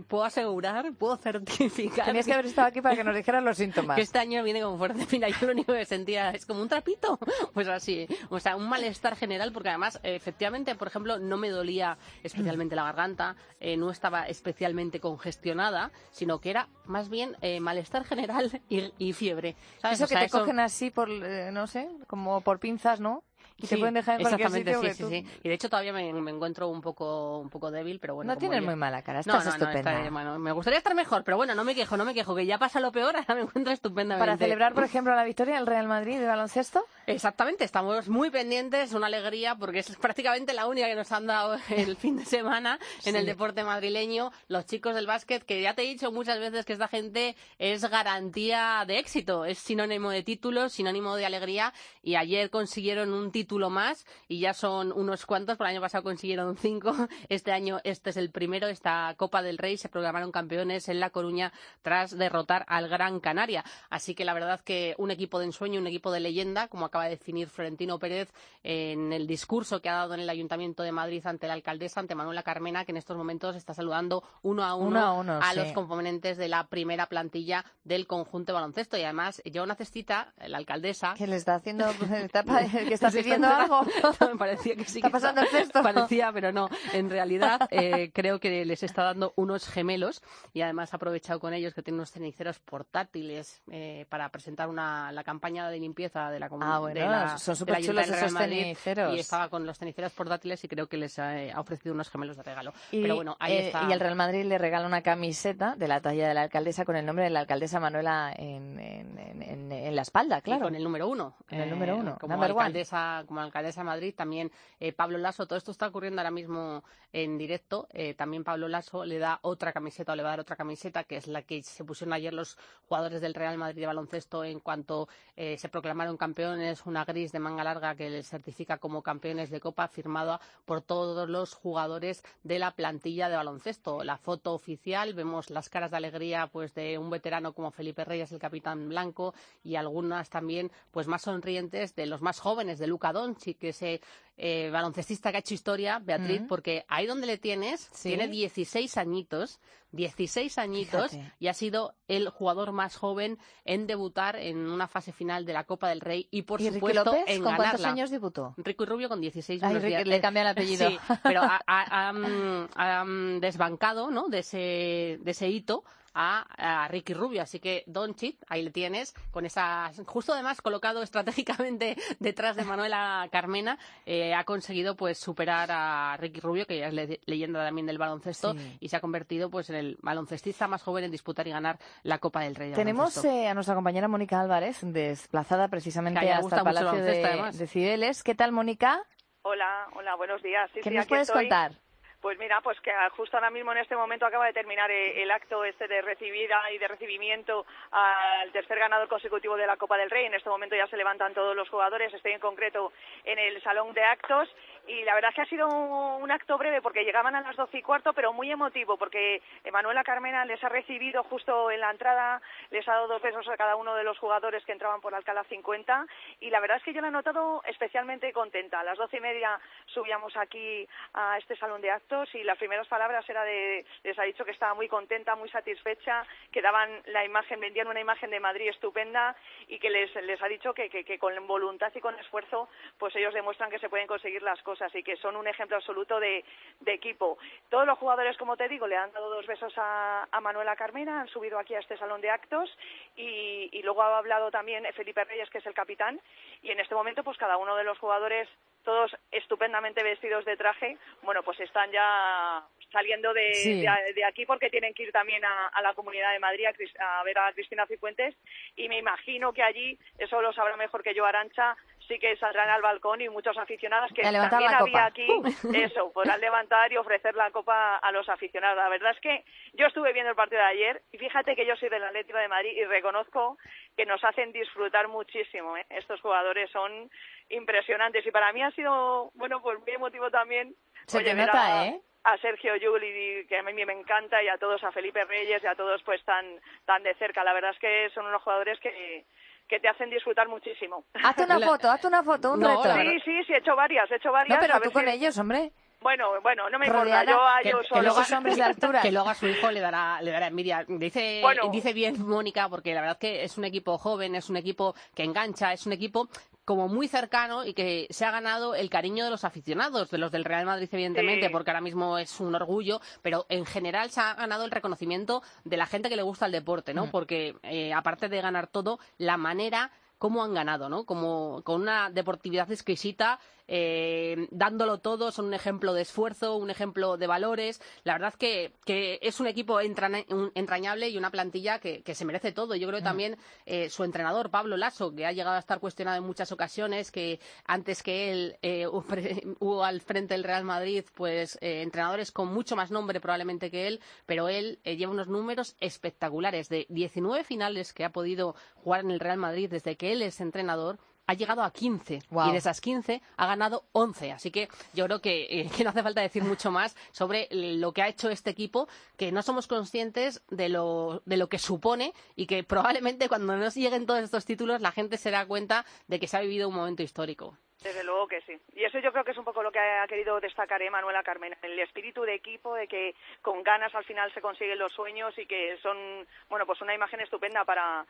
K: puedo asegurar, puedo certificar...
C: Tenías que haber estado aquí para que nos dijeras los síntomas.
K: Que este año viene con fuerza. Mira, yo lo único que sentía es como un trapito. Pues así, o sea, un malestar general, porque además, efectivamente, por ejemplo, no me dolía especialmente la garganta, no estaba especialmente congestionada, sino que era más bien malestar general y fiebre. ¿Sabes?
C: Eso
K: O sea,
C: que te cogen así por, no sé, como por pinzas, ¿no? Y te pueden dejar en cualquier sitio.
K: Sí. Y de hecho todavía me encuentro un poco débil, pero bueno.
C: No tienes muy mala cara, estás estupenda.
K: Bueno, me gustaría estar mejor, pero bueno, no me quejo, que ya pasa lo peor, ahora me encuentro estupendamente.
C: Para celebrar, por ejemplo, la victoria del Real Madrid de baloncesto.
K: Exactamente, estamos muy pendientes, una alegría, porque es prácticamente la única que nos han dado el fin de semana en el deporte madrileño, los chicos del básquet, que ya te he dicho muchas veces que esta gente es garantía de éxito, es sinónimo de títulos, sinónimo de alegría, y ayer consiguieron un título más y ya son unos cuantos. Por el año pasado consiguieron 5, este año este es el primero. Esta Copa del Rey se proclamaron campeones en La Coruña tras derrotar al Gran Canaria, así que la verdad que un equipo de ensueño, un equipo de leyenda, como acaba de definir Florentino Pérez en el discurso que ha dado en el Ayuntamiento de Madrid ante la alcaldesa, ante Manuela Carmena, que en estos momentos está saludando uno a uno a los componentes de la primera plantilla del conjunto de baloncesto, y además lleva una cestita la alcaldesa.
C: ¿Qué le está haciendo? ¿Que está pidiendo algo?
K: Me parecía que sí.
C: ¿Está pasando el cesto?
K: Parecía, pero no. En realidad, creo que les está dando unos gemelos, y además ha aprovechado con ellos que tienen unos ceniceros portátiles para presentar la campaña de limpieza de la comunidad.
C: Son súper chulos esos ceniceros.
K: Y estaba con los ceniceros portátiles y creo que les ha ofrecido unos gemelos de regalo. Pero bueno, ahí está.
C: Y el Real Madrid le regala una camiseta de la talla de la alcaldesa con el nombre de la alcaldesa Manuela en la espalda, claro.
K: Y con el número 1.
C: El número 1.
K: Como alcaldesa de Madrid, también Pablo Lasso, todo esto está ocurriendo ahora mismo en directo. También Pablo Lasso le da otra camiseta, o le va a dar otra camiseta, que es la que se pusieron ayer los jugadores del Real Madrid de baloncesto en cuanto se proclamaron campeones, una gris de manga larga que les certifica como campeones de Copa, firmada por todos los jugadores de la plantilla de baloncesto. La foto oficial, vemos las caras de alegría pues de un veterano como Felipe Reyes, el capitán blanco, y algunas también pues más sonrientes de los más jóvenes, de Luka Doncic, que ese baloncestista que ha hecho historia, Beatriz, porque ahí donde le tienes, tiene 16 añitos, Fíjate. Y ha sido el jugador más joven en debutar en una fase final de la Copa del Rey y, por supuesto,
C: López,
K: en
C: ¿con
K: ganarla.
C: cuántos años debutó?
K: Ricky Rubio con 16.
C: Le cambia el apellido.
K: Sí, pero ha desbancado, ¿no?, de ese hito a Ricky Rubio, así que Doncic, ahí le tienes, con justo además colocado estratégicamente detrás de Manuela Carmena, ha conseguido pues superar a Ricky Rubio, que ya es leyenda también del baloncesto, y se ha convertido pues en el baloncestista más joven en disputar y ganar la Copa del Rey.
C: Tenemos a nuestra compañera Mónica Álvarez, desplazada precisamente hasta el Palacio de Cibeles. ¿Qué tal, Mónica?
L: Hola, buenos días.
C: ¿Qué nos puedes contar?
L: Pues mira, pues que justo ahora mismo en este momento acaba de terminar el acto de recibida y de recibimiento al tercer ganador consecutivo de la Copa del Rey. En este momento ya se levantan todos los jugadores, estoy en concreto en el salón de actos, y la verdad es que ha sido un acto breve porque llegaban a las 12:15, pero muy emotivo porque Manuela Carmena les ha recibido justo en la entrada, les ha dado 2 besos a cada uno de los jugadores que entraban por Alcalá 50, y la verdad es que yo la he notado especialmente contenta. A las 12:30 subíamos aquí a este salón de actos y las primeras palabras les ha dicho que estaba muy contenta, muy satisfecha, que vendían una imagen de Madrid estupenda, y que les ha dicho que con voluntad y con esfuerzo pues ellos demuestran que se pueden conseguir las cosas y que son un ejemplo absoluto de equipo. Todos los jugadores, como te digo, le han dado 2 besos a Manuela Carmena, han subido aquí a este salón de actos, y luego ha hablado también Felipe Reyes, que es el capitán, y en este momento pues cada uno de los jugadores, todos estupendamente vestidos de traje, bueno, pues están ya saliendo de aquí porque tienen que ir también a la Comunidad de Madrid a ver a Cristina Cifuentes, y me imagino que allí, eso lo sabrá mejor que yo Arantxa, sí que saldrán al balcón y muchos aficionados que también había aquí, eso, podrán levantar y ofrecer la copa a los aficionados. La verdad es que yo estuve viendo el partido de ayer y fíjate que yo soy del Atlético de Madrid y reconozco que nos hacen disfrutar muchísimo, ¿eh? Estos jugadores son impresionantes y para mí ha sido, bueno, pues muy emotivo también. A Sergio Llull, que a mí me encanta, y a todos, a Felipe Reyes y a todos pues tan de cerca. La verdad es que son unos jugadores que te hacen disfrutar muchísimo.
C: Hazte una foto, un reto.
L: Sí, he hecho varias.
C: No, pero tú con ellos, hombre.
L: Bueno, no me importa.
C: Rodeada,
L: Yo a
K: que-
L: ellos
K: que
L: solo.
K: luego-
C: esos hombres de altura.
K: Que luego a su hijo le dará envidia. Dice bien Mónica, porque la verdad que es un equipo joven, es un equipo que engancha, es un equipo como muy cercano y que se ha ganado el cariño de los aficionados, de los del Real Madrid, evidentemente,
L: Sí.
K: porque ahora mismo es un orgullo, pero en general se ha ganado el reconocimiento de la gente que le gusta el deporte, ¿no? Porque aparte de ganar todo, la manera cómo han ganado, ¿no? Como con una deportividad exquisita, dándolo todo, son un ejemplo de esfuerzo, un ejemplo de valores. La verdad que es un equipo entrañable y una plantilla que se merece todo. Yo creo que también su entrenador, Pablo Lasso, que ha llegado a estar cuestionado en muchas ocasiones, que antes que él hubo al frente del Real Madrid, pues entrenadores con mucho más nombre probablemente que él, pero él lleva unos números espectaculares. De 19 finales que ha podido jugar en el Real Madrid desde que él es entrenador, ha llegado a 15
C: Wow.
K: y de esas 15 ha ganado 11. Así que yo creo que no hace falta decir mucho más sobre lo que ha hecho este equipo, que no somos conscientes de lo que supone y que probablemente cuando nos lleguen todos estos títulos la gente se da cuenta de que se ha vivido un momento histórico.
L: Desde luego que sí. Y eso yo creo que es un poco lo que ha querido destacar Manuela Carmena, el espíritu de equipo, de que con ganas al final se consiguen los sueños y que son, bueno, pues una imagen estupenda para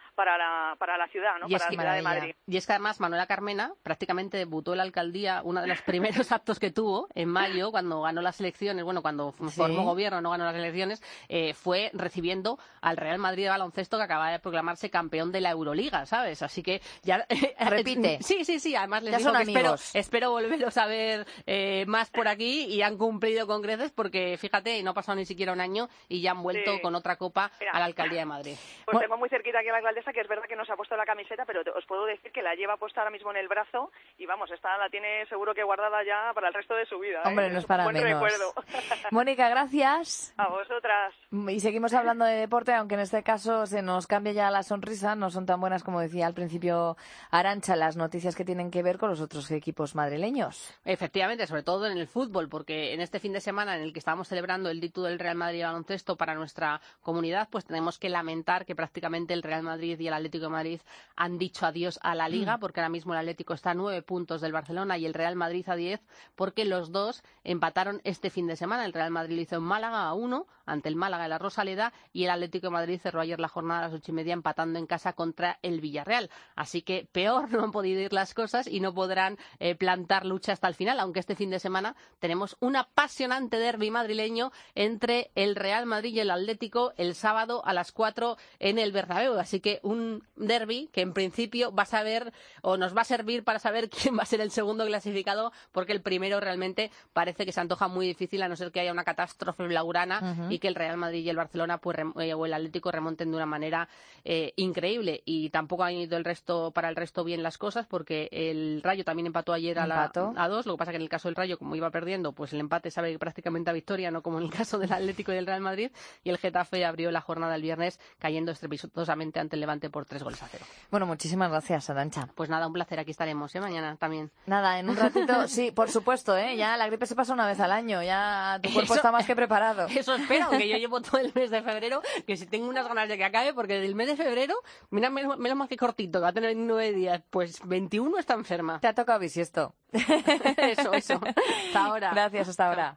L: la ciudad, ¿no?
K: Y
L: Para la ciudad de Madrid.
K: Y es que además Manuela Carmena prácticamente debutó en la alcaldía, uno de los primeros actos que tuvo en mayo, cuando ganó las elecciones, bueno, cuando formó gobierno, no ganó las elecciones, fue recibiendo al Real Madrid de baloncesto, que acaba de proclamarse campeón de la Euroliga, ¿sabes? Así que ya...
C: Repite.
K: Sí, además les
C: Ya
K: digo
C: son
K: que
C: amigos.
K: espero volveros a ver más por aquí, y han cumplido con creces porque, fíjate, no ha pasado ni siquiera un año y ya han vuelto
L: Sí.
K: con otra copa
L: Mira.
K: a la alcaldía de Madrid.
L: Pues tengo muy cerquita aquí a la alcaldesa, que es verdad que no se ha puesto la camiseta, pero os puedo decir que la lleva puesta ahora mismo en el brazo y vamos, la tiene seguro que guardada ya para el resto de su vida.
C: Hombre, no es para
L: buen
C: menos.
L: recuerdo.
C: Mónica, gracias.
L: A vosotras.
C: Y seguimos hablando de deporte, aunque en este caso se nos cambia ya la sonrisa. No son tan buenas como decía al principio Arantxa, las noticias que tienen que ver con los otros equipos madrileños.
K: Efectivamente, sobre todo en el fútbol, porque en este fin de semana en el que estábamos celebrando el título del Real Madrid de baloncesto para nuestra comunidad, pues tenemos que lamentar que prácticamente el Real Madrid y el Atlético de Madrid han dicho adiós a la Liga, porque ahora mismo el Atlético está a 9 puntos del Barcelona y el Real Madrid a 10, porque los dos empataron este fin de semana. El Real Madrid lo hizo en Málaga a 1 ante el Málaga de la Rosaleda, y el Atlético de Madrid cerró ayer la jornada a las 8:30 empatando en casa contra el Villarreal. Así que peor no han podido ir las cosas y no podrán plantar lucha hasta el final, aunque este fin de semana tenemos un apasionante derbi madrileño entre el Real Madrid y el Atlético el sábado a las 4 en el Bernabéu. Así que un derbi que en principio va a saber, o nos va a servir para saber quién va a ser el segundo clasificado, porque el primero realmente parece que se antoja muy difícil, a no ser que haya una catástrofe blaugrana y que el Real Madrid y el Barcelona o el Atlético remonten de una manera increíble. Y tampoco han ido para el resto bien las cosas, porque el Rayo también empató ayer a 2. Lo que pasa que en el caso del Rayo, como iba perdiendo, pues el empate sabe prácticamente a victoria, no como en el caso del Atlético y del Real Madrid. Y el Getafe abrió la jornada el viernes cayendo estrepitosamente ante el Levante por 3-0.
C: Bueno, muchísimas gracias, Arantxa.
K: Pues nada, un placer, aquí estaremos, mañana también.
C: Nada, en un ratito, sí, por supuesto, ya la gripe se pasa una vez al año, ya tu cuerpo está más que preparado.
K: Eso espero, que yo llevo todo el mes de febrero, que si tengo unas ganas de que acabe, porque del mes de febrero, mira, menos más que cortito, que va a tener 9 días, pues 21 está enferma.
C: Te ha tocado bisiesto.
K: Eso. Hasta ahora.
C: Gracias, hasta ahora.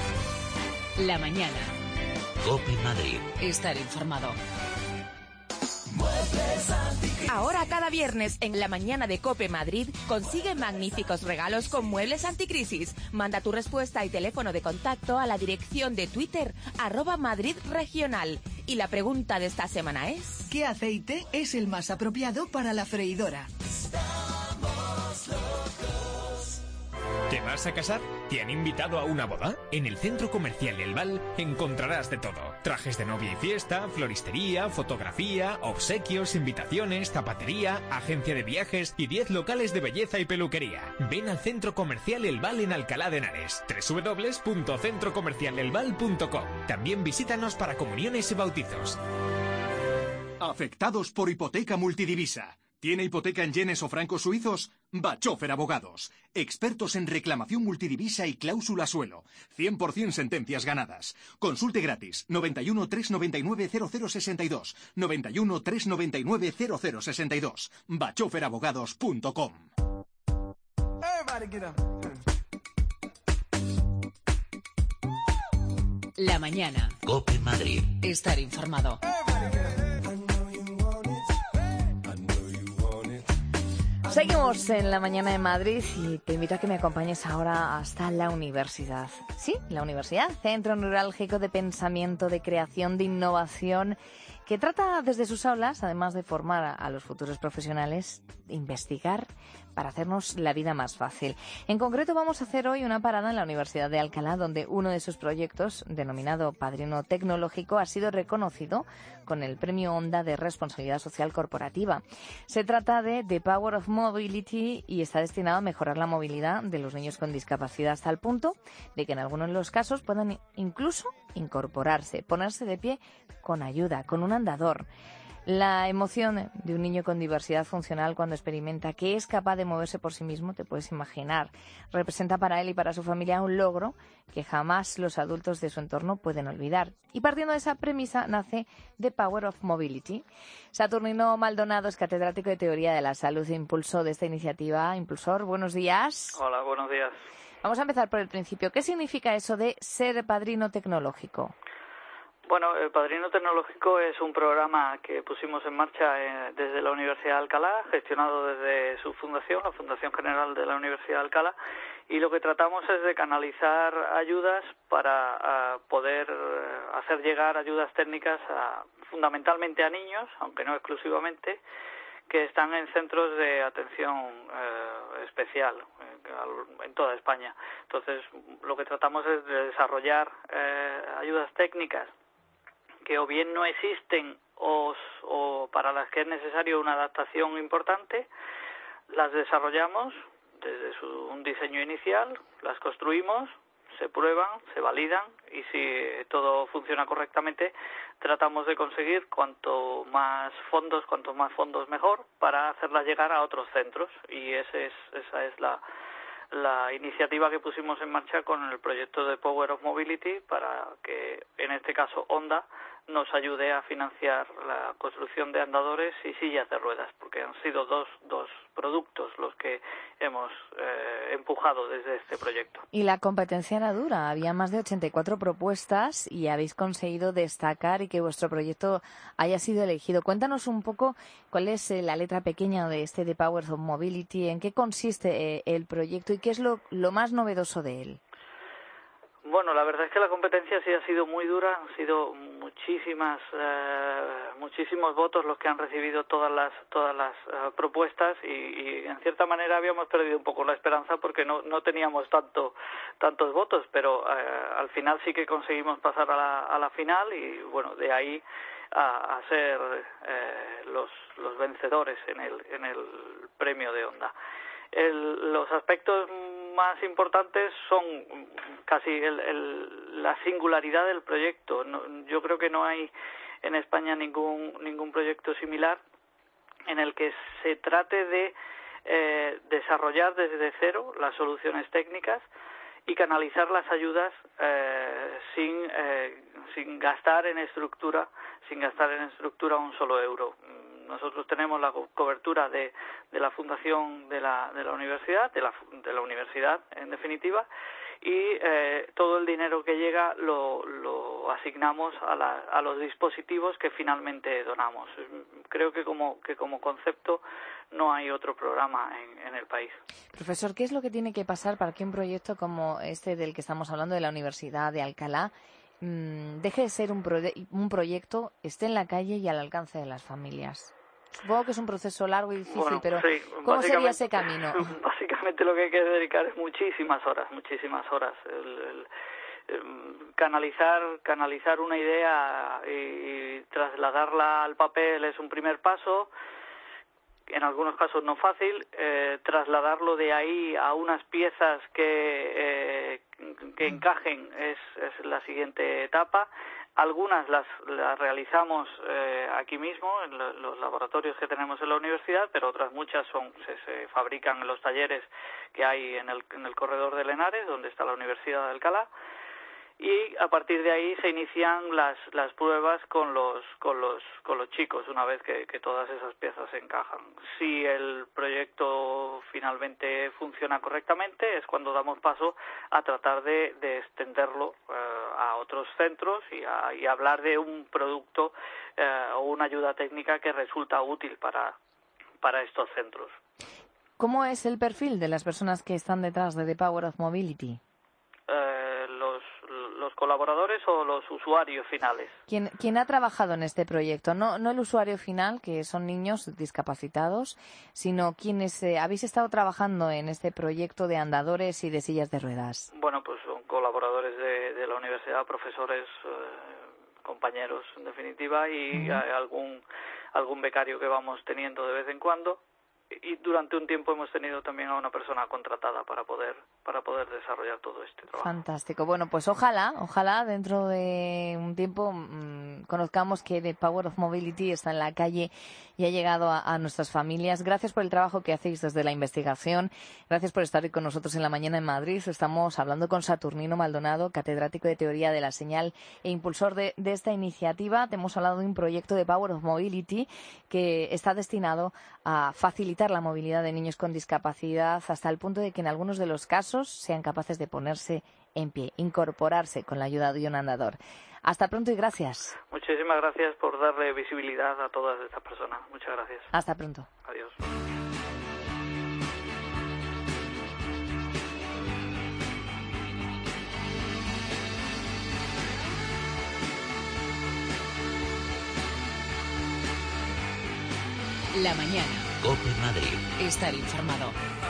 E: La mañana.
B: COPE Madrid.
E: Estar informado.
H: Ahora cada viernes en la mañana de COPE Madrid consigue magníficos regalos con muebles anticrisis. Manda tu respuesta y teléfono de contacto a la dirección de Twitter @MadridRegional. Y la pregunta de esta semana es:
M: ¿qué aceite es el más apropiado para la freidora?
N: ¿Te vas a casar? ¿Te han invitado a una boda? En el Centro Comercial El Val encontrarás de todo. Trajes de novia y fiesta, floristería, fotografía, obsequios, invitaciones, zapatería, agencia de viajes y 10 locales de belleza y peluquería. Ven al Centro Comercial El Val en Alcalá de Henares. www.centrocomercialelval.com. También visítanos para comuniones y bautizos.
O: Afectados por hipoteca multidivisa. ¿Tiene hipoteca en yenes o francos suizos? Bachofer Abogados. Expertos en reclamación multidivisa y cláusula suelo. 100% sentencias ganadas. Consulte gratis. 91 399 0062. 91 399 0062. bachoferabogados.com.
E: La mañana.
B: COPE Madrid.
E: Estar informado.
C: Seguimos en la mañana de Madrid y te invito a que me acompañes ahora hasta la universidad. Sí, la universidad, Centro Neurálgico de Pensamiento, de Creación, de Innovación, que trata desde sus aulas, además de formar a los futuros profesionales, investigar para hacernos la vida más fácil. En concreto, vamos a hacer hoy una parada en la Universidad de Alcalá, donde uno de sus proyectos, denominado Padrino Tecnológico, ha sido reconocido con el Premio Onda de Responsabilidad Social Corporativa. Se trata de The Power of Mobility y está destinado a mejorar la movilidad de los niños con discapacidad hasta el punto de que en algunos de los casos puedan incluso incorporarse, ponerse de pie con ayuda, con un andador. La emoción de un niño con diversidad funcional cuando experimenta que es capaz de moverse por sí mismo, te puedes imaginar, representa para él y para su familia un logro que jamás los adultos de su entorno pueden olvidar. Y partiendo de esa premisa nace The Power of Mobility. Saturnino Maldonado es catedrático de Teoría de la Salud e impulsor de esta iniciativa. Impulsor, buenos días.
P: Hola, buenos días.
C: Vamos a empezar por el principio. ¿Qué significa eso de ser padrino tecnológico?
P: Bueno, el Padrino Tecnológico es un programa que pusimos en marcha desde la Universidad de Alcalá, gestionado desde su fundación, la Fundación General de la Universidad de Alcalá, y lo que tratamos es de canalizar ayudas para poder hacer llegar ayudas técnicas fundamentalmente a niños, aunque no exclusivamente, que están en centros de atención especial en toda España. Entonces, lo que tratamos es de desarrollar ayudas técnicas que o bien no existen o para las que es necesario una adaptación importante, las desarrollamos desde un diseño inicial, las construimos, se prueban, se validan y si todo funciona correctamente, tratamos de conseguir cuantos más fondos mejor para hacerlas llegar a otros centros y esa es la iniciativa que pusimos en marcha con el proyecto de Power of Mobility para que, en este caso, Honda nos ayude a financiar la construcción de andadores y sillas de ruedas, porque han sido dos productos los que hemos empujado desde este proyecto.
C: Y la competencia era dura, había más de 84 propuestas y habéis conseguido destacar y que vuestro proyecto haya sido elegido. Cuéntanos un poco cuál es la letra pequeña de este The Power of Mobility, en qué consiste el proyecto y qué es lo más novedoso de él.
P: Bueno, la verdad es que la competencia sí ha sido muy dura, han sido muchísimos votos los que han recibido todas las propuestas y en cierta manera habíamos perdido un poco la esperanza porque no teníamos tantos votos, pero al final sí que conseguimos pasar a la final y bueno, de ahí a ser los vencedores en el premio de Honda. Los aspectos más importantes son casi la singularidad del proyecto. Yo creo que no hay en España ningún proyecto similar en el que se trate de desarrollar desde cero las soluciones técnicas y canalizar las ayudas sin gastar en estructura un solo euro. Nosotros tenemos la cobertura de la fundación de la universidad, de la universidad en definitiva, y todo el dinero que llega lo asignamos a los dispositivos que finalmente donamos. Creo que como concepto no hay otro programa en el país.
C: Profesor, ¿qué es lo que tiene que pasar para que un proyecto como este del que estamos hablando de la Universidad de Alcalá deje de ser un proyecto, esté en la calle y al alcance de las familias? Supongo que es un proceso largo y difícil, bueno, pero sí, ¿cómo sería ese camino?
P: Básicamente lo que hay que dedicar es muchísimas horas. Canalizar una idea y trasladarla al papel es un primer paso, en algunos casos no fácil, trasladarlo de ahí a unas piezas que encajen es la siguiente etapa. Algunas las realizamos aquí mismo en los laboratorios que tenemos en la universidad, pero otras muchas se fabrican en los talleres que hay en el corredor de Lenares, donde está la Universidad de Alcalá, y a partir de ahí se inician las pruebas con los chicos una vez que todas esas piezas se encajan. Si el proyecto finalmente funciona correctamente es cuando damos paso a tratar de extenderlo a otros centros y hablar de un producto o una ayuda técnica que resulta útil para estos centros.
C: ¿Cómo es el perfil de las personas que están detrás de The Power of Mobility?
P: Los colaboradores o los usuarios finales.
C: ¿Quién ha trabajado en este proyecto? No el usuario final, que son niños discapacitados, sino quienes habéis estado trabajando en este proyecto de andadores y de sillas de ruedas.
P: Bueno, pues son colaboradores de la universidad, profesores, compañeros en definitiva, y algún becario que vamos teniendo de vez en cuando. Y durante un tiempo hemos tenido también a una persona contratada para poder desarrollar todo este trabajo.
C: Fantástico. Bueno, pues ojalá dentro de un tiempo conozcamos que The Power of Mobility está en la calle y ha llegado a nuestras familias. Gracias por el trabajo que hacéis desde la investigación. Gracias por estar hoy con nosotros en La Mañana en Madrid. Estamos hablando con Saturnino Maldonado, catedrático de Teoría de la Señal e impulsor de esta iniciativa. Te hemos hablado de un proyecto de Power of Mobility que está destinado a facilitar la movilidad de niños con discapacidad hasta el punto de que en algunos de los casos sean capaces de ponerse en pie, incorporarse con la ayuda de un andador. Hasta pronto y gracias.
P: Muchísimas gracias por darle visibilidad a todas estas personas. Muchas gracias.
C: Hasta pronto.
P: Adiós.
E: La mañana.
B: COPE Madrid.
E: Estar informado.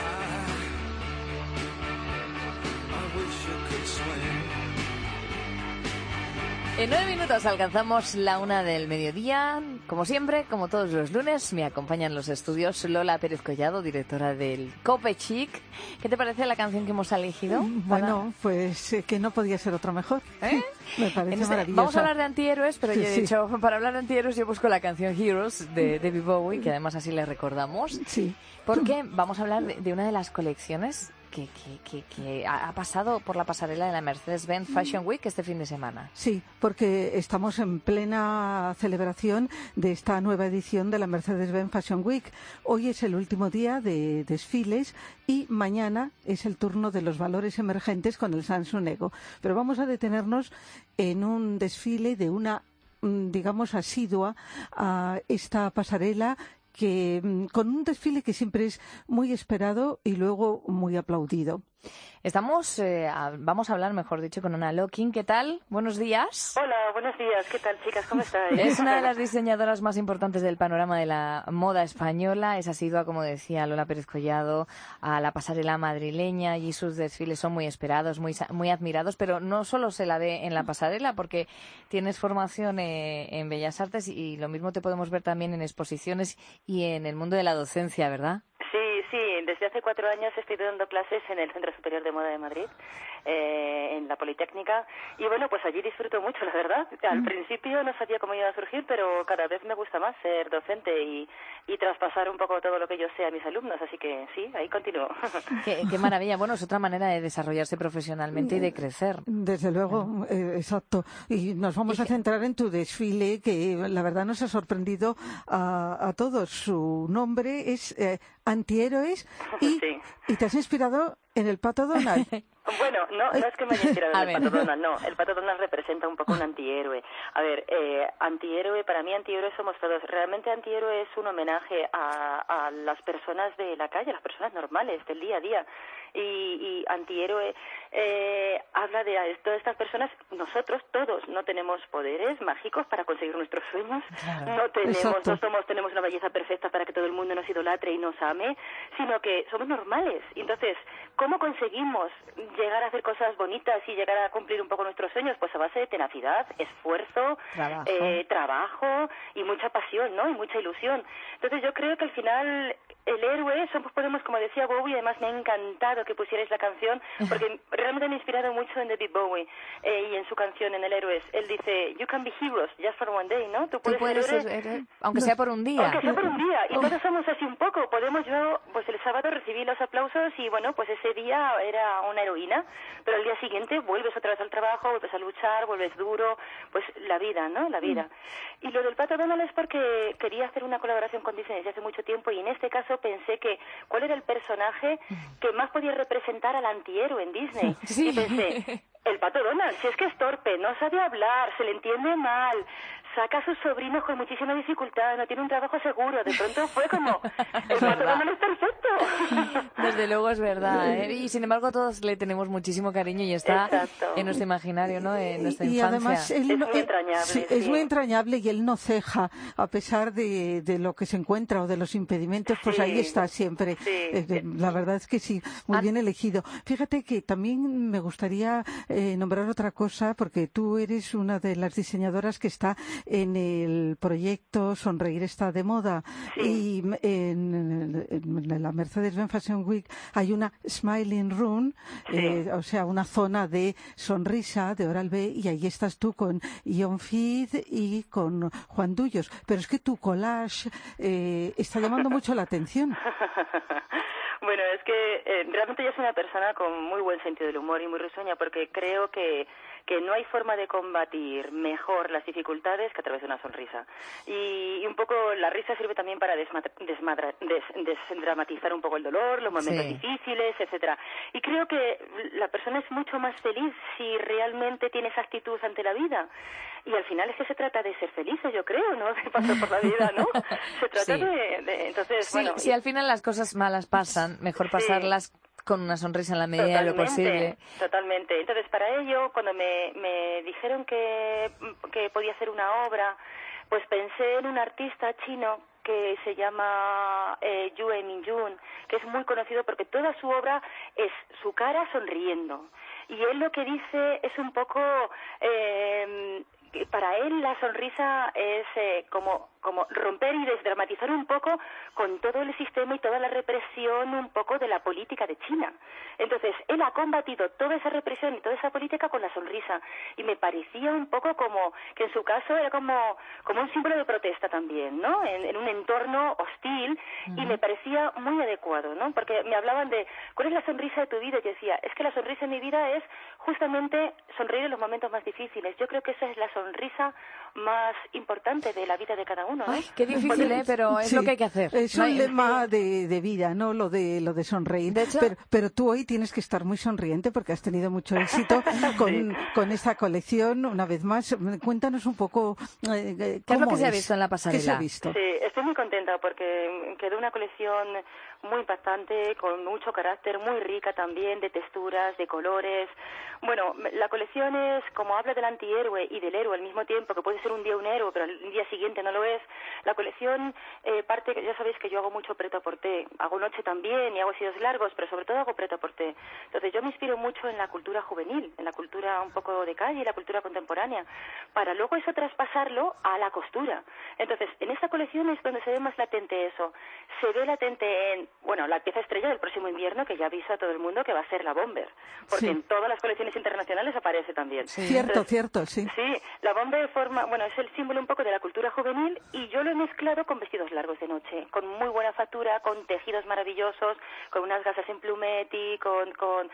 C: En 9 minutos alcanzamos la 1 del mediodía. Como siempre, como todos los lunes, me acompañan en los estudios Lola Pérez Collado, directora del COPE Chic. ¿Qué te parece la canción que hemos elegido?
Q: Bueno, pues que no podía ser otra mejor. Me parece maravillosa.
C: Vamos a hablar de antihéroes, pero yo he dicho, para hablar de antihéroes yo busco la canción Heroes de David Bowie, que además así le recordamos.
Q: Sí.
C: Porque vamos a hablar de una de las colecciones que ha pasado por la pasarela de la Mercedes-Benz Fashion Week este fin de semana.
Q: Sí, porque estamos en plena celebración de esta nueva edición de la Mercedes-Benz Fashion Week. Hoy es el último día de desfiles y mañana es el turno de los valores emergentes con el Samsung Ego. Pero vamos a detenernos en un desfile de una, digamos, asidua a esta pasarela, que con un desfile que siempre es muy esperado y luego muy aplaudido.
C: Vamos a hablar, mejor dicho, con Ana Locking. ¿Qué tal? Buenos días.
R: Hola, buenos días. ¿Qué tal, chicas? ¿Cómo estáis?
C: Es una de las diseñadoras más importantes del panorama de la moda española. Es asidua, como decía Lola Pérez Collado, a la pasarela madrileña, y sus desfiles son muy esperados, muy admirados, pero no solo se la ve en la pasarela, porque tienes formación en Bellas Artes y lo mismo te podemos ver también en exposiciones y en el mundo de la docencia, ¿verdad?
R: Sí, desde hace 4 años estoy dando clases en el Centro Superior de Moda de Madrid, en la Politécnica, y bueno, pues allí disfruto mucho, la verdad. Al principio no sabía cómo iba a surgir, pero cada vez me gusta más ser docente y traspasar un poco todo lo que yo sé a mis alumnos, así que sí, ahí continúo.
C: Qué maravilla. Bueno, es otra manera de desarrollarse profesionalmente y de crecer.
Q: Desde luego, exacto. Y nos vamos a centrar en tu desfile, que la verdad nos ha sorprendido a todos. Su nombre es Antihéroes y te has inspirado en el Pato Donald.
R: Bueno, no es que me haya inspirado en el Pato Donald, no. El Pato Donald representa un poco un antihéroe. A ver, antihéroe, para mí antihéroes somos todos. Realmente antihéroe es un homenaje a las personas de la calle, a las personas normales, del día a día. Y antihéroe habla de todas estas personas. Nosotros todos no tenemos poderes mágicos para conseguir nuestros sueños. Claro, tenemos una belleza perfecta para que todo el mundo nos idolatre y nos ame, sino que somos normales. Y entonces, ¿cómo conseguimos llegar a hacer cosas bonitas y llegar a cumplir un poco nuestros sueños? Pues a base de tenacidad, esfuerzo, trabajo y mucha pasión, ¿no? Y mucha ilusión. Entonces yo creo que al final el héroe podemos, como decía Bowie, además me ha encantado que pusierais la canción, porque realmente me ha inspirado mucho en David Bowie y en su canción, en El Héroes. Él dice, you can be heroes just for one day, ¿no? Tú puedes ser héroe,
C: aunque sea por un día.
R: Aunque sea por un día. Y todos somos así un poco. Pues el sábado recibí los aplausos y bueno, pues ese día era una heroína, pero al día siguiente vuelves otra vez al trabajo, vuelves a luchar, vuelves duro, pues la vida, ¿no? La vida. Y lo del Pato Donald es porque quería hacer una colaboración con Disney desde hace mucho tiempo, y en este caso rato pensé que cuál era el personaje que más podía representar al antihéroe en Disney.
C: Sí.
R: Y pensé, el Pato Donald, si es que es torpe, no sabe hablar, se le entiende mal, saca a sus sobrinos con muchísima dificultad, no tiene un trabajo seguro. De pronto fue como, el Pato Donald es perfecto.
C: Desde luego es verdad, ¿eh? Y sin embargo todos le tenemos muchísimo cariño y está en nuestro imaginario, ¿no? En nuestra infancia.
Q: Y además
R: es muy entrañable.
Q: Sí, es muy entrañable y él no ceja, a pesar de lo que se encuentra o de los impedimentos, pues ahí está siempre. La verdad es que sí, muy bien elegido. Fíjate que también me gustaría nombrar otra cosa, porque tú eres una de las diseñadoras que está en el proyecto Sonreír está de moda, y en la Mercedes-Benz Fashion Week hay una Smiling Room, o sea, una zona de sonrisa de Oral-B, y ahí estás tú con Ion Fid y con Juan Dullos. Pero es que tu collage está llamando mucho la atención.
R: Bueno, es que realmente yo soy una persona con muy buen sentido del humor y muy risueña, porque creo que no hay forma de combatir mejor las dificultades que a través de una sonrisa. Y un poco la risa sirve también para desdramatizar un poco el dolor, los momentos difíciles, etcétera. Y creo que la persona es mucho más feliz si realmente tiene esa actitud ante la vida. Y al final es que se trata de ser felices, yo creo, ¿no? De pasar por la vida, ¿no? Se trata de entonces, bueno...
C: Si al final las cosas malas pasan, mejor pasarlas con una sonrisa en la medida de lo posible.
R: Totalmente. Entonces, para ello, cuando me dijeron que podía hacer una obra, pues pensé en un artista chino que se llama Yue Minjun, que es muy conocido porque toda su obra es su cara sonriendo. Y él lo que dice es un poco... para él la sonrisa es como romper y desdramatizar un poco con todo el sistema y toda la represión un poco de la política de China. Entonces, él ha combatido toda esa represión y toda esa política con la sonrisa. Y me parecía un poco como que en su caso era como un símbolo de protesta también, ¿no? En un entorno hostil, y me parecía muy adecuado, ¿no? Porque me hablaban de ¿cuál es la sonrisa de tu vida? Y yo decía, es que la sonrisa en mi vida es justamente sonreír en los momentos más difíciles. Yo creo que esa es la sonrisa más importante de la vida de cada uno, ¿no?
C: Ay, qué difícil, pero es lo que hay que hacer.
Q: Es un lema de vida, ¿no? Lo de sonreír. De hecho, pero tú hoy tienes que estar muy sonriente porque has tenido mucho éxito con esta colección. Una vez más, cuéntanos un poco
C: ¿qué es lo que se ha visto en la pasarela?
Q: ¿Qué se ha visto?
R: Sí, estoy muy contenta porque quedó una colección muy impactante, con mucho carácter, muy rica también, de texturas, de colores. Bueno, la colección es, como habla del antihéroe y del héroe al mismo tiempo, que puede ser un día un héroe, pero el día siguiente no lo es. La colección parte, ya sabéis que yo hago mucho prêt-à-porter, hago noche también y hago vestidos largos, pero sobre todo hago prêt-à-porter. Entonces yo me inspiro mucho en la cultura juvenil, en la cultura un poco de calle, la cultura contemporánea, para luego eso traspasarlo a la costura. Entonces, en esta colección es donde se ve más latente eso. Se ve latente en, bueno, la pieza estrella del próximo invierno, que ya aviso a todo el mundo que va a ser la Bomber, porque en todas las colecciones internacionales aparece también.
Q: Cierto, sí.
R: Sí, la Bomber es el símbolo un poco de la cultura juvenil, y yo lo he mezclado con vestidos largos de noche, con muy buena factura, con tejidos maravillosos, con unas gasas en plumetti, con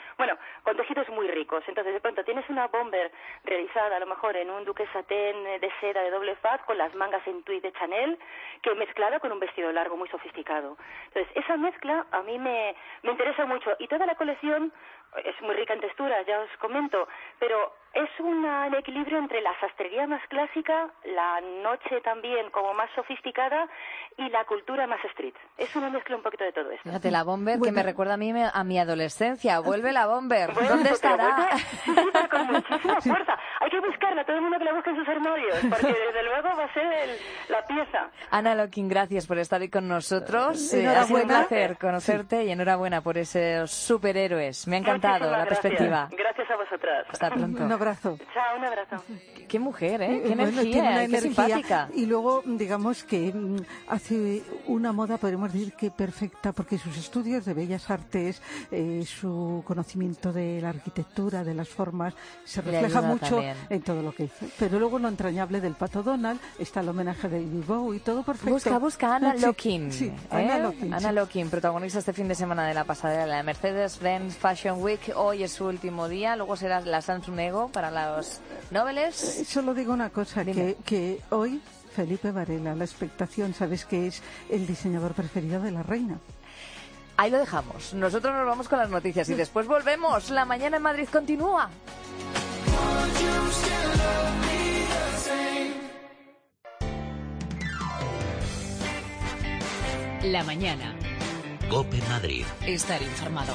R: tejidos muy ricos. Entonces, de pronto tienes una Bomber realizada a lo mejor en un duque satén de seda de doble faz, con las mangas en tweed de Chanel, que mezclada con un vestido largo muy sofisticado. Entonces, esa mezcla a mí me interesa mucho, y toda la colección es muy rica en texturas, ya os comento, pero es un equilibrio entre la sastrería más clásica, la noche también como más sofisticada, y la cultura más street. Es una mezcla un poquito de todo esto.
C: Fíjate, la Bomber, que me recuerda a mi adolescencia. Vuelve la Bomber. ¿Dónde estará?
R: Vuelve con muchísima fuerza. Hay que buscarla, todo el mundo que la busque en sus armarios, porque desde luego va a ser la pieza.
C: Ana Locking, gracias por estar hoy con nosotros. Ha sido un placer conocerte y enhorabuena por esos superhéroes. Me ha encantado la perspectiva.
R: Gracias a vosotras.
C: Hasta pronto.
Q: Un abrazo.
R: Chao, un abrazo.
C: Qué mujer, ¿eh? Qué
Q: Tiene
C: energía,
Q: una
C: qué
Q: energía.
C: simpática.
Q: Y luego, digamos que hace una moda, podemos decir que perfecta, porque sus estudios de bellas artes, su conocimiento de la arquitectura, de las formas, se refleja mucho en todo lo que hizo. Pero luego lo entrañable del Pato Donald, está el homenaje de David Bowie, y todo perfecto.
C: Busca Ana Locking.
Q: Sí, Ana Locking.
C: Ana Locking, protagonista este fin de semana de la pasarela de la Mercedes-Benz Fashion Week. Hoy es su último día, luego será la Samsung Ego para los nobles.
Q: Solo digo una cosa, que hoy Felipe Varela, la expectación, ¿sabes que es el diseñador preferido de la reina?
C: Ahí lo dejamos. Nosotros nos vamos con las noticias y después volvemos. La mañana en Madrid continúa.
E: La mañana.
B: COPE Madrid.
E: Estar informado.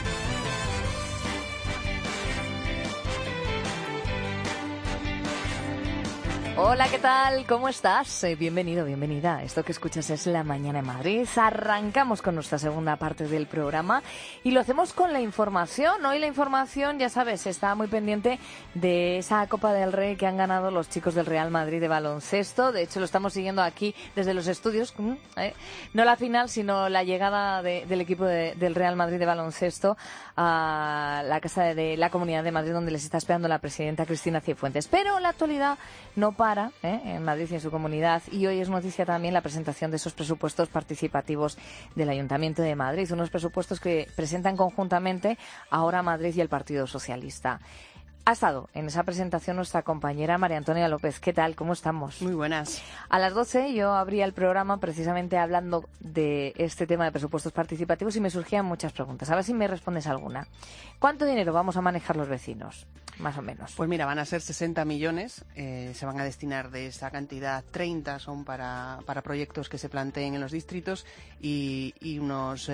C: Hola, ¿qué tal? ¿Cómo estás? Bienvenido, bienvenida. Esto que escuchas es La Mañana en Madrid. Arrancamos con nuestra segunda parte del programa y lo hacemos con la información. Hoy la información, ya sabes, está muy pendiente de esa Copa del Rey que han ganado los chicos del Real Madrid de baloncesto. De hecho, lo estamos siguiendo aquí desde los estudios. No la final, sino la llegada del equipo del Real Madrid de baloncesto a la Casa de la Comunidad de Madrid, donde les está esperando la presidenta Cristina Cifuentes. Pero la actualidad no para en Madrid y en su comunidad, y hoy es noticia también la presentación de esos presupuestos participativos del Ayuntamiento de Madrid, unos presupuestos que presentan conjuntamente ahora Madrid y el Partido Socialista. Ha estado en esa presentación nuestra compañera María Antonia López. ¿Qué tal? ¿Cómo estamos?
S: Muy buenas.
C: A las 12 yo abría el programa precisamente hablando de este tema de presupuestos participativos y me surgían muchas preguntas. A ver si me respondes alguna. ¿Cuánto dinero vamos a manejar los vecinos? Más o menos.
S: Pues mira, van a ser 60 millones. Se van a destinar de esa cantidad, 30 son para proyectos que se planteen en los distritos y unos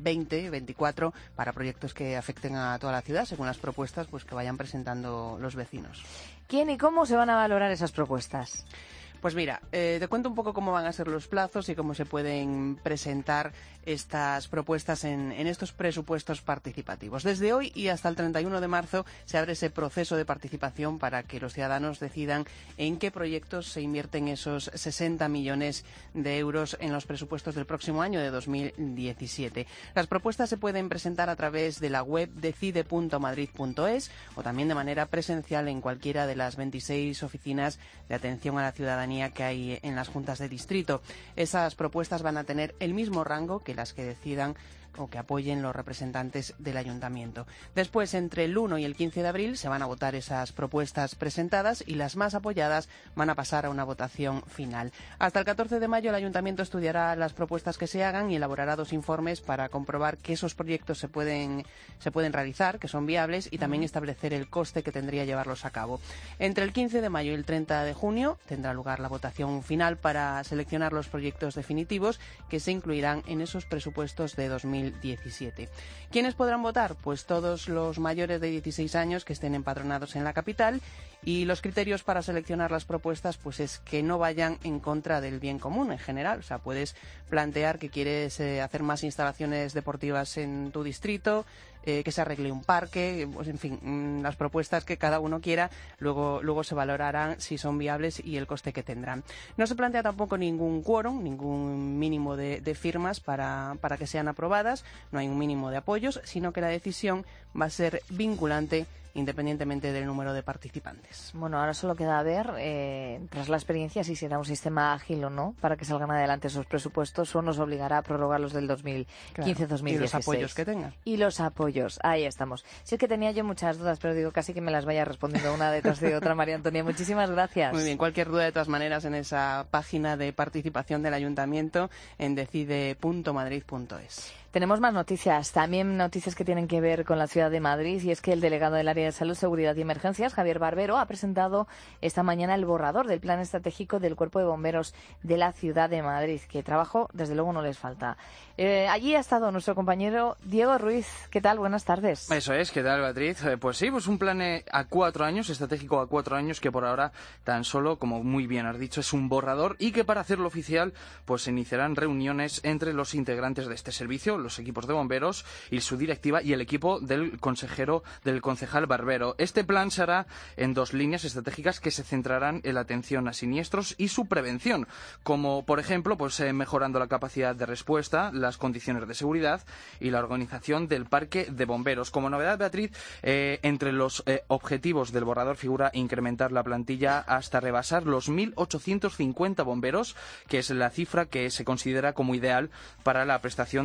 S: 24 para proyectos que afecten a toda la ciudad, según las propuestas pues que vayan presentando los vecinos.
C: ¿Quién y cómo se van a valorar esas propuestas?
S: Pues mira, te cuento un poco cómo van a ser los plazos y cómo se pueden presentar estas propuestas en estos presupuestos participativos. Desde hoy y hasta el 31 de marzo se abre ese proceso de participación para que los ciudadanos decidan en qué proyectos se invierten esos 60 millones de euros en los presupuestos del próximo año de 2017. Las propuestas se pueden presentar a través de la web decide.madrid.es o también de manera presencial en cualquiera de las 26 oficinas de atención a la ciudadanía que hay en las juntas de distrito. Esas propuestas van a tener el mismo rango que las que decidan o que apoyen los representantes del ayuntamiento. Después, entre el 1 y el 15 de abril, se van a votar esas propuestas presentadas y las más apoyadas van a pasar a una votación final. Hasta el 14 de mayo, el ayuntamiento estudiará las propuestas que se hagan y elaborará 2 informes para comprobar que esos proyectos se pueden realizar, que son viables, y también establecer el coste que tendría llevarlos a cabo. Entre el 15 de mayo y el 30 de junio tendrá lugar la votación final para seleccionar los proyectos definitivos que se incluirán en esos presupuestos de 2017. ¿Quiénes podrán votar? Pues todos los mayores de 16 años que estén empadronados en la capital, y los criterios para seleccionar las propuestas pues es que no vayan en contra del bien común en general. O sea, puedes plantear que quieres hacer más instalaciones deportivas en tu distrito, que se arregle un parque, pues en fin, las propuestas que cada uno quiera, luego se valorarán si son viables y el coste que tendrán. No se plantea tampoco ningún quórum, ningún mínimo de firmas para que sean aprobadas, no hay un mínimo de apoyos, sino que la decisión va a ser vinculante independientemente del número de participantes.
C: Bueno, ahora solo queda ver, tras la experiencia, si será un sistema ágil o no para que salgan adelante esos presupuestos, o nos obligará a prorrogarlos del 2015-2016.
S: Y los apoyos que tengan.
C: Y los apoyos, ahí estamos. Si es que tenía yo muchas dudas, pero digo casi que me las vaya respondiendo una detrás de otra, María Antonia. Muchísimas gracias.
S: Muy bien, cualquier duda de todas maneras en esa página de participación del Ayuntamiento en decide.madrid.es.
C: Tenemos más noticias, también noticias que tienen que ver con la ciudad de Madrid, y es que el delegado del área de Salud, Seguridad y Emergencias, Javier Barbero, ha presentado esta mañana el borrador del plan estratégico del Cuerpo de Bomberos de la ciudad de Madrid, que trabajo desde luego no les falta. Allí ha estado nuestro compañero Diego Ruiz. ¿Qué tal? Buenas tardes.
T: Eso es, ¿qué tal, Beatriz? Pues sí, pues un plan a 4 años, estratégico a 4 años, que por ahora tan solo, como muy bien has dicho, es un borrador, y que para hacerlo oficial pues se iniciarán reuniones entre los integrantes de este servicio, los equipos de bomberos y su directiva, y el equipo del concejal Barbero. Este plan se hará en 2 líneas estratégicas que se centrarán en la atención a siniestros y su prevención, como por ejemplo pues mejorando la capacidad de respuesta, las condiciones de seguridad y la organización del parque de bomberos. Como novedad, Beatriz, entre los objetivos del borrador figura incrementar la plantilla hasta rebasar los 1.850 bomberos, que es la cifra que se considera como ideal para la prestación del servicio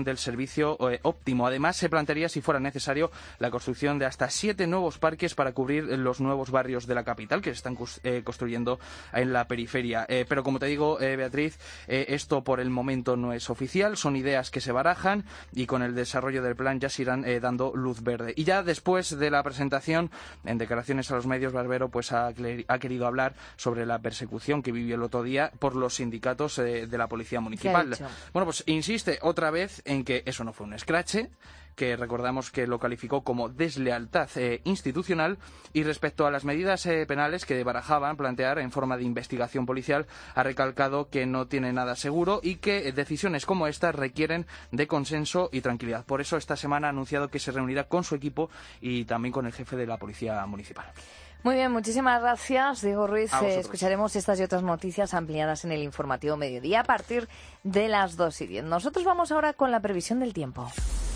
T: servicio óptimo. Además, se plantearía, si fuera necesario, la construcción de hasta 7 nuevos parques para cubrir los nuevos barrios de la capital que se están construyendo en la periferia. Pero como te digo, Beatriz, esto por el momento no es oficial, son ideas que se barajan y con el desarrollo del plan ya se irán dando luz verde. Y ya después de la presentación, en declaraciones a los medios, Barbero pues ha querido hablar sobre la persecución que vivió el otro día por los sindicatos de la Policía Municipal. Bueno, pues insiste otra vez en que eso no fue un escrache, que recordamos que lo calificó como deslealtad institucional, y respecto a las medidas penales que barajaban plantear en forma de investigación policial, ha recalcado que no tiene nada seguro y que decisiones como estas requieren de consenso y tranquilidad. Por eso esta semana ha anunciado que se reunirá con su equipo y también con el jefe de la Policía Municipal.
C: Muy bien, muchísimas gracias, Diego Ruiz. Escucharemos estas y otras noticias ampliadas en el informativo Mediodía a partir de las 2:10. Nosotros vamos ahora con la previsión del tiempo.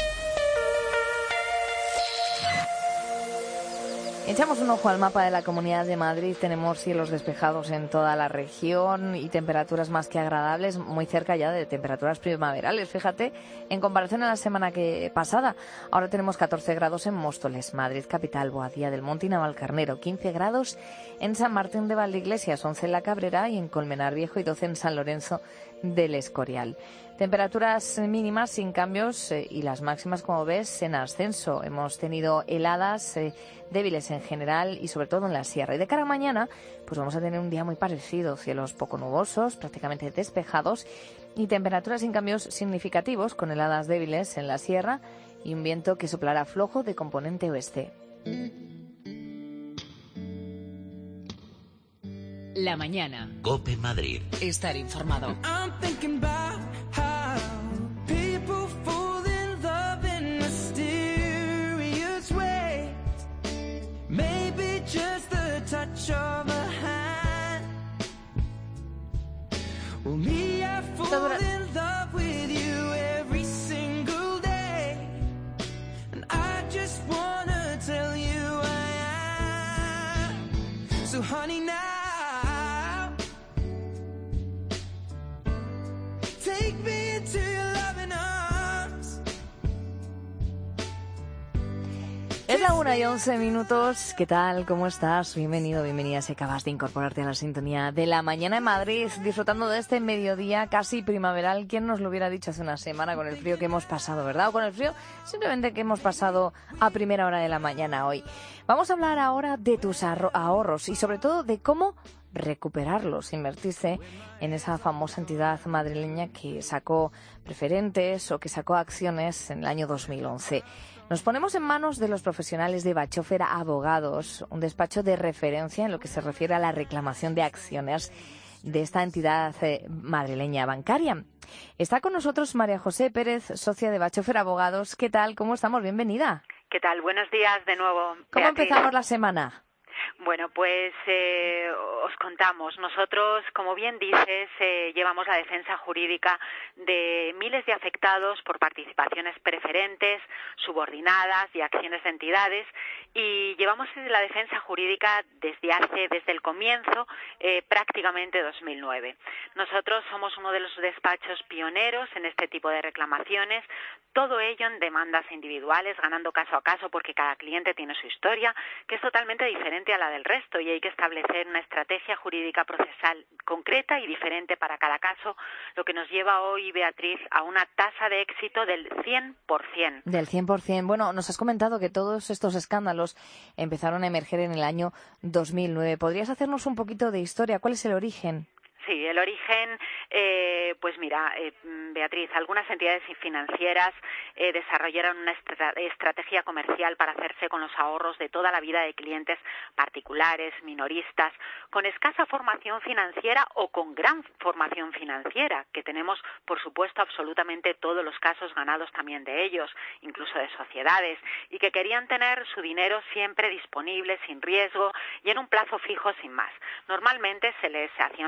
C: Echamos un ojo al mapa de la Comunidad de Madrid. Tenemos cielos despejados en toda la región y temperaturas más que agradables, muy cerca ya de temperaturas primaverales. Fíjate, en comparación a la semana pasada, ahora tenemos 14 grados en Móstoles, Madrid capital, Boadilla del Monte y Navalcarnero, 15 grados en San Martín de Valdeiglesias, 11 en La Cabrera y en Colmenar Viejo y 12 en San Lorenzo del Escorial. Temperaturas mínimas sin cambios y las máximas, como ves, en ascenso. Hemos tenido heladas débiles en general y sobre todo en la sierra. Y de cara a mañana, pues vamos a tener un día muy parecido. Cielos poco nubosos, prácticamente despejados y temperaturas sin cambios significativos, con heladas débiles en la sierra y un viento que soplará flojo de componente oeste.
E: La mañana.
B: COPE Madrid.
E: Estar informado.
U: Honey, now take me into your loving arms.
C: Es la 1:11. ¿Qué tal? ¿Cómo estás? Bienvenido, bienvenida si acabas de incorporarte a la sintonía de la mañana en Madrid, disfrutando de este mediodía casi primaveral. ¿Quién nos lo hubiera dicho hace una semana con el frío que hemos pasado, verdad? O con el frío simplemente que hemos pasado a primera hora de la mañana hoy. Vamos a hablar ahora de tus ahorros y sobre todo de cómo recuperarlos. Invertirse en esa famosa entidad madrileña que sacó preferentes o que sacó acciones en el año 2011. Nos ponemos en manos de los profesionales de Bachofer Abogados, un despacho de referencia en lo que se refiere a la reclamación de acciones de esta entidad madrileña bancaria. Está con nosotros María José Pérez, socia de Bachofer Abogados. ¿Qué tal? ¿Cómo estamos? Bienvenida.
V: ¿Qué tal? Buenos días de nuevo.
C: ¿Cómo empezamos la semana?
V: Bueno, pues os contamos. Nosotros, como bien dices, llevamos la defensa jurídica de miles de afectados por participaciones preferentes, subordinadas y acciones de entidades, y llevamos la defensa jurídica desde el comienzo, prácticamente 2009. Nosotros somos uno de los despachos pioneros en este tipo de reclamaciones, todo ello en demandas individuales, ganando caso a caso, porque cada cliente tiene su historia, que es totalmente diferente a la del resto, y hay que establecer una estrategia jurídica procesal concreta y diferente para cada caso, lo que nos lleva hoy, Beatriz, a una tasa de éxito del 100%.
C: Del 100%. Bueno, nos has comentado que todos estos escándalos empezaron a emerger en el año 2009. ¿Podrías hacernos un poquito de historia? ¿Cuál es el origen?
V: Sí, el origen, pues mira, Beatriz, algunas entidades financieras desarrollaron una estrategia comercial para hacerse con los ahorros de toda la vida de clientes particulares, minoristas, con escasa formación financiera o con gran formación financiera, que tenemos, por supuesto, absolutamente todos los casos ganados también de ellos, incluso de sociedades, y que querían tener su dinero siempre disponible, sin riesgo y en un plazo fijo, sin más. Normalmente se les hacían firmar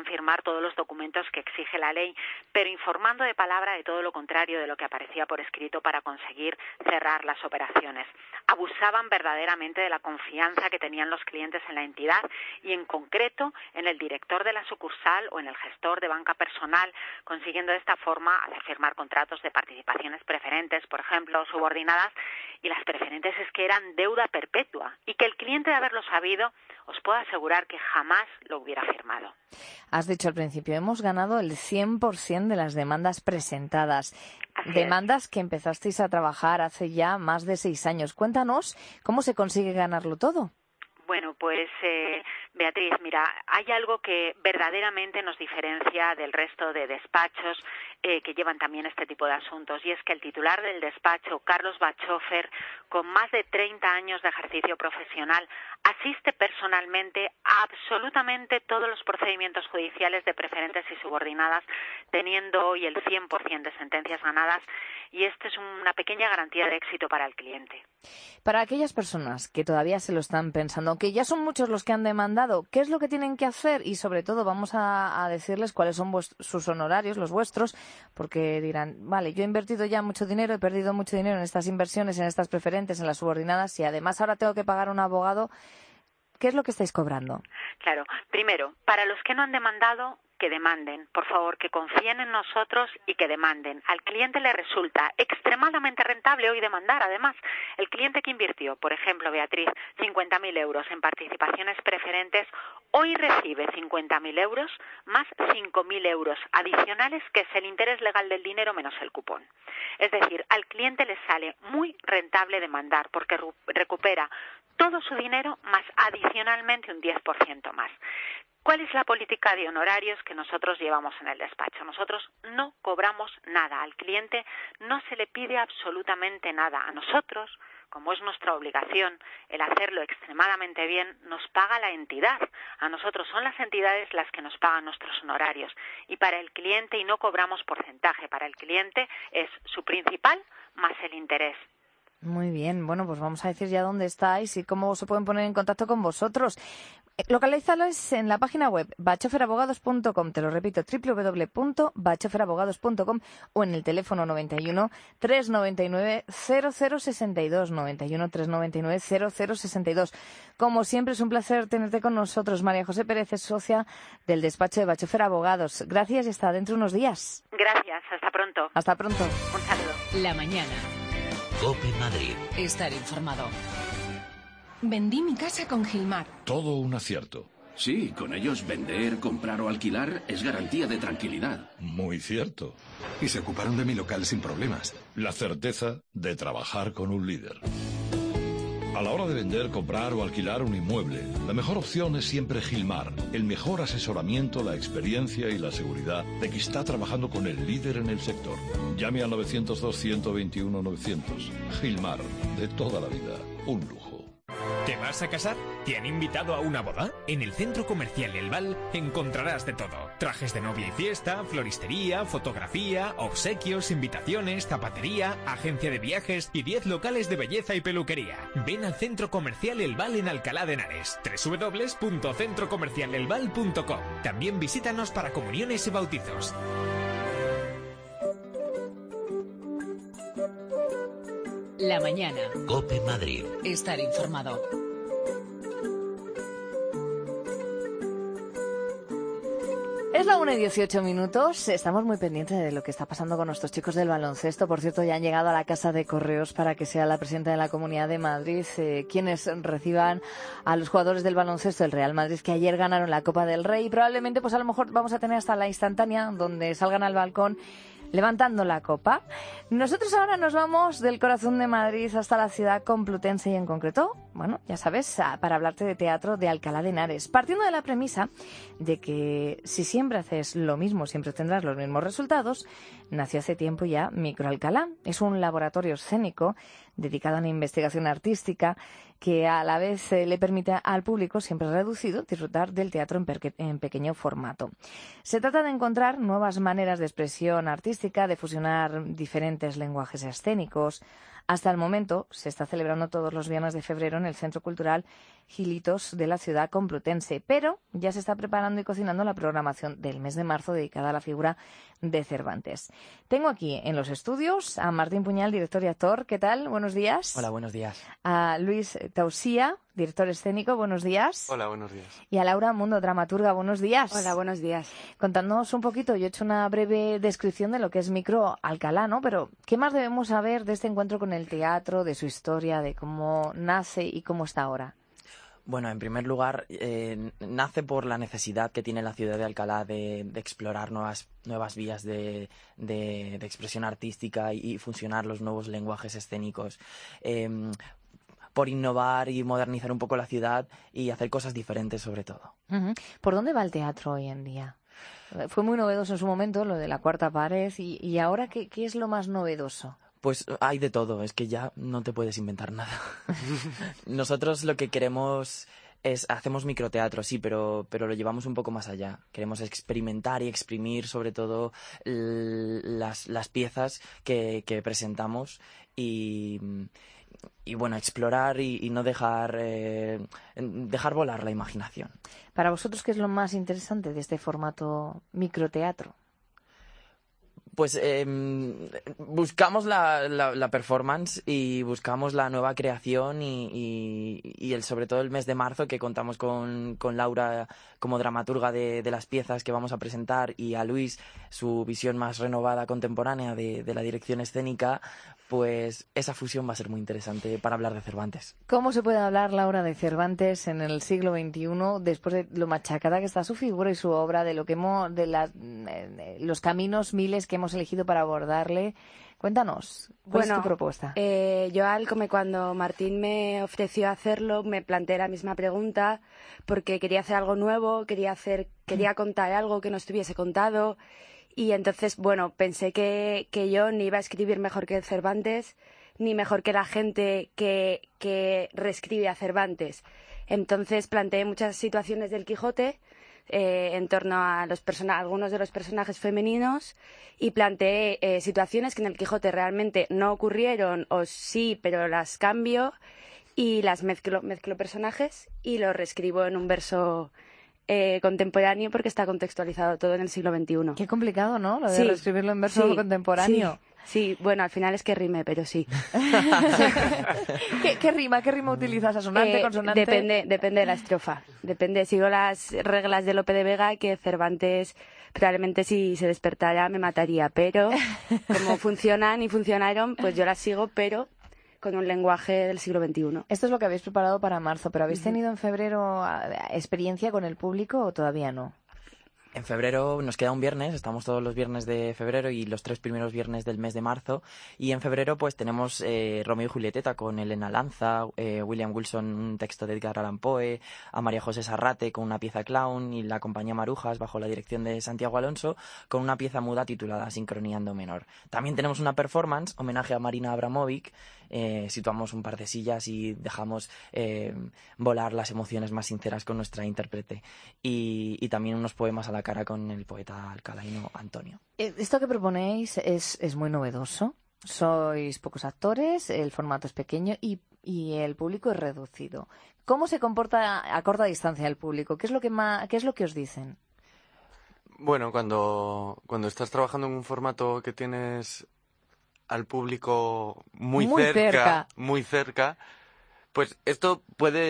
V: todos los documentos que exige la ley, pero informando de palabra de todo lo contrario de lo que aparecía por escrito para conseguir cerrar las operaciones. Abusaban verdaderamente de la confianza que tenían los clientes en la entidad y en concreto en el director de la sucursal o en el gestor de banca personal, consiguiendo de esta forma hacer firmar contratos de participaciones preferentes, por ejemplo, subordinadas, y las preferentes es que eran deuda perpetua y que el cliente, de haberlo sabido, os puedo asegurar que jamás lo hubiera firmado.
C: Has dicho al principio, hemos ganado el 100% de las demandas presentadas. Demandas que empezasteis a trabajar hace ya más de 6 años. Cuéntanos cómo se consigue ganarlo todo.
V: Bueno, pues Beatriz, mira, hay algo que verdaderamente nos diferencia del resto de despachos que llevan también este tipo de asuntos, y es que el titular del despacho, Carlos Bachofer, con más de 30 años de ejercicio profesional, asiste personalmente a absolutamente todos los procedimientos judiciales de preferentes y subordinadas, teniendo hoy el 100% de sentencias ganadas, y esto es una pequeña garantía de éxito para el cliente.
C: Para aquellas personas que todavía se lo están pensando, que ya son muchos los que han demandado, ¿qué es lo que tienen que hacer? Y sobre todo vamos a decirles cuáles son sus honorarios, los vuestros, porque dirán, vale, yo he invertido ya mucho dinero, he perdido mucho dinero en estas inversiones, en estas preferentes, en las subordinadas, y además ahora tengo que pagar a un abogado. ¿Qué es lo que estáis cobrando?
V: Claro, primero, para los que no han demandado, que demanden, por favor, que confíen en nosotros y que demanden. Al cliente le resulta extremadamente rentable hoy demandar. Además, el cliente que invirtió, por ejemplo, Beatriz, 50.000 euros en participaciones preferentes, hoy recibe 50.000 euros más 5.000 euros adicionales, que es el interés legal del dinero menos el cupón. Es decir, al cliente le sale muy rentable demandar porque recupera todo su dinero más adicionalmente un 10% más. ¿Cuál es la política de honorarios que nosotros llevamos en el despacho? Nosotros no cobramos nada. Al cliente no se le pide absolutamente nada. A nosotros, como es nuestra obligación el hacerlo extremadamente bien, nos paga la entidad. A nosotros son las entidades las que nos pagan nuestros honorarios. Y para el cliente, y no cobramos porcentaje, para el cliente es su principal más el interés.
C: Muy bien, bueno, pues vamos a decir ya dónde estáis y cómo se pueden poner en contacto con vosotros. Localízalos en la página web bachoferabogados.com, te lo repito, www.bachoferabogados.com, o en el teléfono 91 399 0062, 91 399 0062. Como siempre, es un placer tenerte con nosotros. María José Pérez es socia del despacho de Bachofer Abogados. Gracias y hasta dentro de unos días.
V: Gracias, hasta pronto.
C: Hasta pronto.
V: Un saludo.
E: La mañana.
B: COPE Madrid.
E: Estar informado.
M: Vendí mi casa con Gilmar.
F: Todo un acierto.
A: Sí, con ellos vender, comprar o alquilar es garantía de tranquilidad.
F: Muy cierto.
A: Y se ocuparon de mi local sin problemas.
F: La certeza de trabajar con un líder. A la hora de vender, comprar o alquilar un inmueble, la mejor opción es siempre Gilmar. El mejor asesoramiento, la experiencia y la seguridad de que está trabajando con el líder en el sector. Llame al 902-121-900. Gilmar, de toda la vida, un lujo.
N: ¿Te vas a casar? ¿Te han invitado a una boda? En el Centro Comercial El Val encontrarás de todo. Trajes de novia y fiesta, floristería, fotografía, obsequios, invitaciones, zapatería, agencia de viajes y 10 locales de belleza y peluquería. Ven al Centro Comercial El Val en Alcalá de Henares. www.centrocomercialelval.com. También visítanos para comuniones y bautizos.
E: La mañana.
B: COPE Madrid.
E: Estar informado.
C: Es la 1:18. Estamos muy pendientes de lo que está pasando con nuestros chicos del baloncesto. Por cierto, ya han llegado a la Casa de Correos para que sea la presidenta de la Comunidad de Madrid quienes reciban a los jugadores del baloncesto del Real Madrid, que ayer ganaron la Copa del Rey. Y probablemente, pues a lo mejor vamos a tener hasta la instantánea donde salgan al balcón levantando la copa. Nosotros ahora nos vamos del corazón de Madrid hasta la ciudad complutense y en concreto, bueno, ya sabes, para hablarte de teatro de Alcalá de Henares. Partiendo de la premisa de que si siempre haces lo mismo, siempre tendrás los mismos resultados, nació hace tiempo ya Microalcalá. Es un laboratorio escénico dedicado a la investigación artística que a la vez le permite al público, siempre reducido, disfrutar del teatro en pequeño formato. Se trata de encontrar nuevas maneras de expresión artística, de fusionar diferentes lenguajes escénicos, Hasta el momento se está celebrando todos los viernes de febrero en el Centro Cultural Gilitos de la ciudad complutense, pero ya se está preparando y cocinando la programación del mes de marzo dedicada a la figura de Cervantes. Tengo aquí en los estudios a Martín Puñal, director y actor. ¿Qué tal? Buenos días.
D: Hola, buenos días.
C: A Luis Tausía, director escénico. Buenos días.
D: Hola, buenos días.
C: Y a Laura Mundo, dramaturga. Buenos días.
G: Hola, buenos días.
C: Contándonos un poquito, yo he hecho una breve descripción de lo que es Micro Alcalá, ¿no? Pero, ¿qué más debemos saber de este encuentro con el teatro, de su historia, de cómo nace y cómo está ahora?
D: Bueno, en primer lugar, nace por la necesidad que tiene la ciudad de Alcalá de explorar nuevas vías de expresión artística y fusionar los nuevos lenguajes escénicos. Por innovar y modernizar un poco la ciudad y hacer cosas diferentes sobre todo.
C: Uh-huh. ¿Por dónde va el teatro hoy en día? Fue muy novedoso en su momento lo de la cuarta pared y ahora ¿qué es lo más novedoso?
D: Pues hay de todo, es que ya no te puedes inventar nada. Nosotros lo que queremos hacemos microteatro, sí, pero lo llevamos un poco más allá. Queremos experimentar y exprimir sobre todo las piezas que presentamos y bueno, explorar y no dejar volar la imaginación.
C: Para vosotros, ¿qué es lo más interesante de este formato microteatro?
D: Pues buscamos la performance y buscamos la nueva creación y sobre todo el mes de marzo, que contamos con Laura como dramaturga de las piezas que vamos a presentar y a Luis su visión más renovada contemporánea de la dirección escénica. Pues esa fusión va a ser muy interesante para hablar de Cervantes.
C: ¿Cómo se puede hablar, Laura, de Cervantes en el siglo XXI después de lo machacada que está su figura y su obra, de lo que los caminos miles que hemos elegido para abordarle? Cuéntanos, ¿cuál es tu propuesta?
G: Yo, cuando Martín me ofreció hacerlo, me planteé la misma pregunta porque quería hacer algo nuevo, quería contar algo que no estuviese contado. Y entonces, bueno, pensé que yo ni iba a escribir mejor que Cervantes, ni mejor que la gente que reescribe a Cervantes. Entonces planteé muchas situaciones del Quijote en torno a algunos de los personajes femeninos y planteé situaciones que en el Quijote realmente no ocurrieron, o sí, pero las cambio y las mezclo personajes y lo reescribo en un verso contemporáneo porque está contextualizado todo en el siglo XXI.
C: Qué complicado, ¿no? Lo de reescribirlo en verso contemporáneo.
G: Sí, bueno, al final es que rime, pero sí.
C: ¿Qué rima utilizas? ¿Asonante, consonante?
G: Depende de la estrofa. Sigo las reglas de Lope de Vega, que Cervantes probablemente si se despertara me mataría, pero como funcionan y funcionaron, pues yo las sigo, pero con un lenguaje del siglo XXI.
C: Esto es lo que habéis preparado para marzo, pero ¿habéis tenido en febrero experiencia con el público o todavía no?
D: En febrero nos queda un viernes, estamos todos los viernes de febrero y los 3 primeros viernes del mes de marzo. Y en febrero pues tenemos Romeo y Julieta con Elena Lanza, William Wilson, un texto de Edgar Allan Poe, a María José Sarrate con una pieza clown y la compañía Marujas bajo la dirección de Santiago Alonso con una pieza muda titulada Sincronía en do menor. También tenemos una performance, homenaje a Marina Abramovic, situamos un par de sillas y dejamos volar las emociones más sinceras con nuestra intérprete. Y también unos poemas a la cara con el poeta alcalaíno Antonio.
C: Esto que proponéis es muy novedoso. Sois pocos actores, el formato es pequeño y el público es reducido. ¿Cómo se comporta a corta distancia el público? ¿Qué es lo que os dicen?
W: Bueno, cuando estás trabajando en un formato que tienes al público muy cerca, pues esto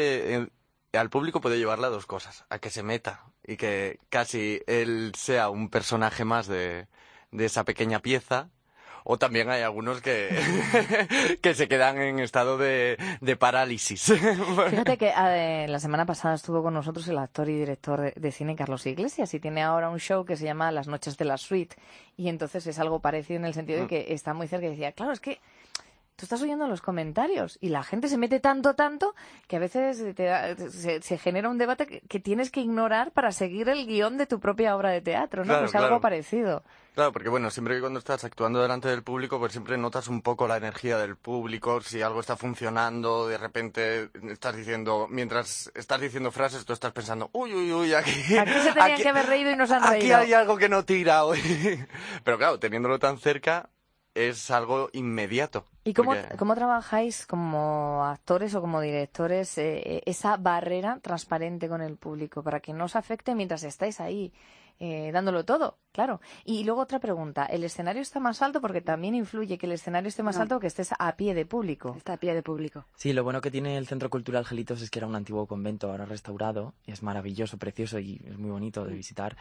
W: al público puede llevarle a dos cosas: a que se meta y que casi él sea un personaje más de esa pequeña pieza, o también hay algunos que se quedan en estado de parálisis.
C: Fíjate que la semana pasada estuvo con nosotros el actor y director de cine Carlos Iglesias y tiene ahora un show que se llama Las noches de la suite y entonces es algo parecido en el sentido de que está muy cerca y decía, claro, es que tú estás oyendo los comentarios y la gente se mete tanto que a veces se genera un debate que tienes que ignorar para seguir el guión de tu propia obra de teatro, ¿no?
W: Claro,
C: pues algo parecido.
W: Claro, porque bueno, siempre que cuando estás actuando delante del público, pues siempre notas un poco la energía del público, si algo está funcionando, de repente mientras estás diciendo frases, tú estás pensando, uy, aquí
C: se tenían que haber reído y no se han reído.
W: Aquí hay algo que no tira hoy. Pero claro, teniéndolo tan cerca, es algo inmediato.
C: ¿Y cómo trabajáis como actores o como directores esa barrera transparente con el público para que no os afecte mientras estáis ahí dándolo todo? Claro. Y luego otra pregunta. ¿El escenario está más alto? Porque también influye que el escenario esté más alto o que estés a pie de público.
G: Está a pie de público.
D: Sí, lo bueno que tiene el Centro Cultural Gelitos es que era un antiguo convento ahora restaurado. Es maravilloso, precioso y es muy bonito de visitar.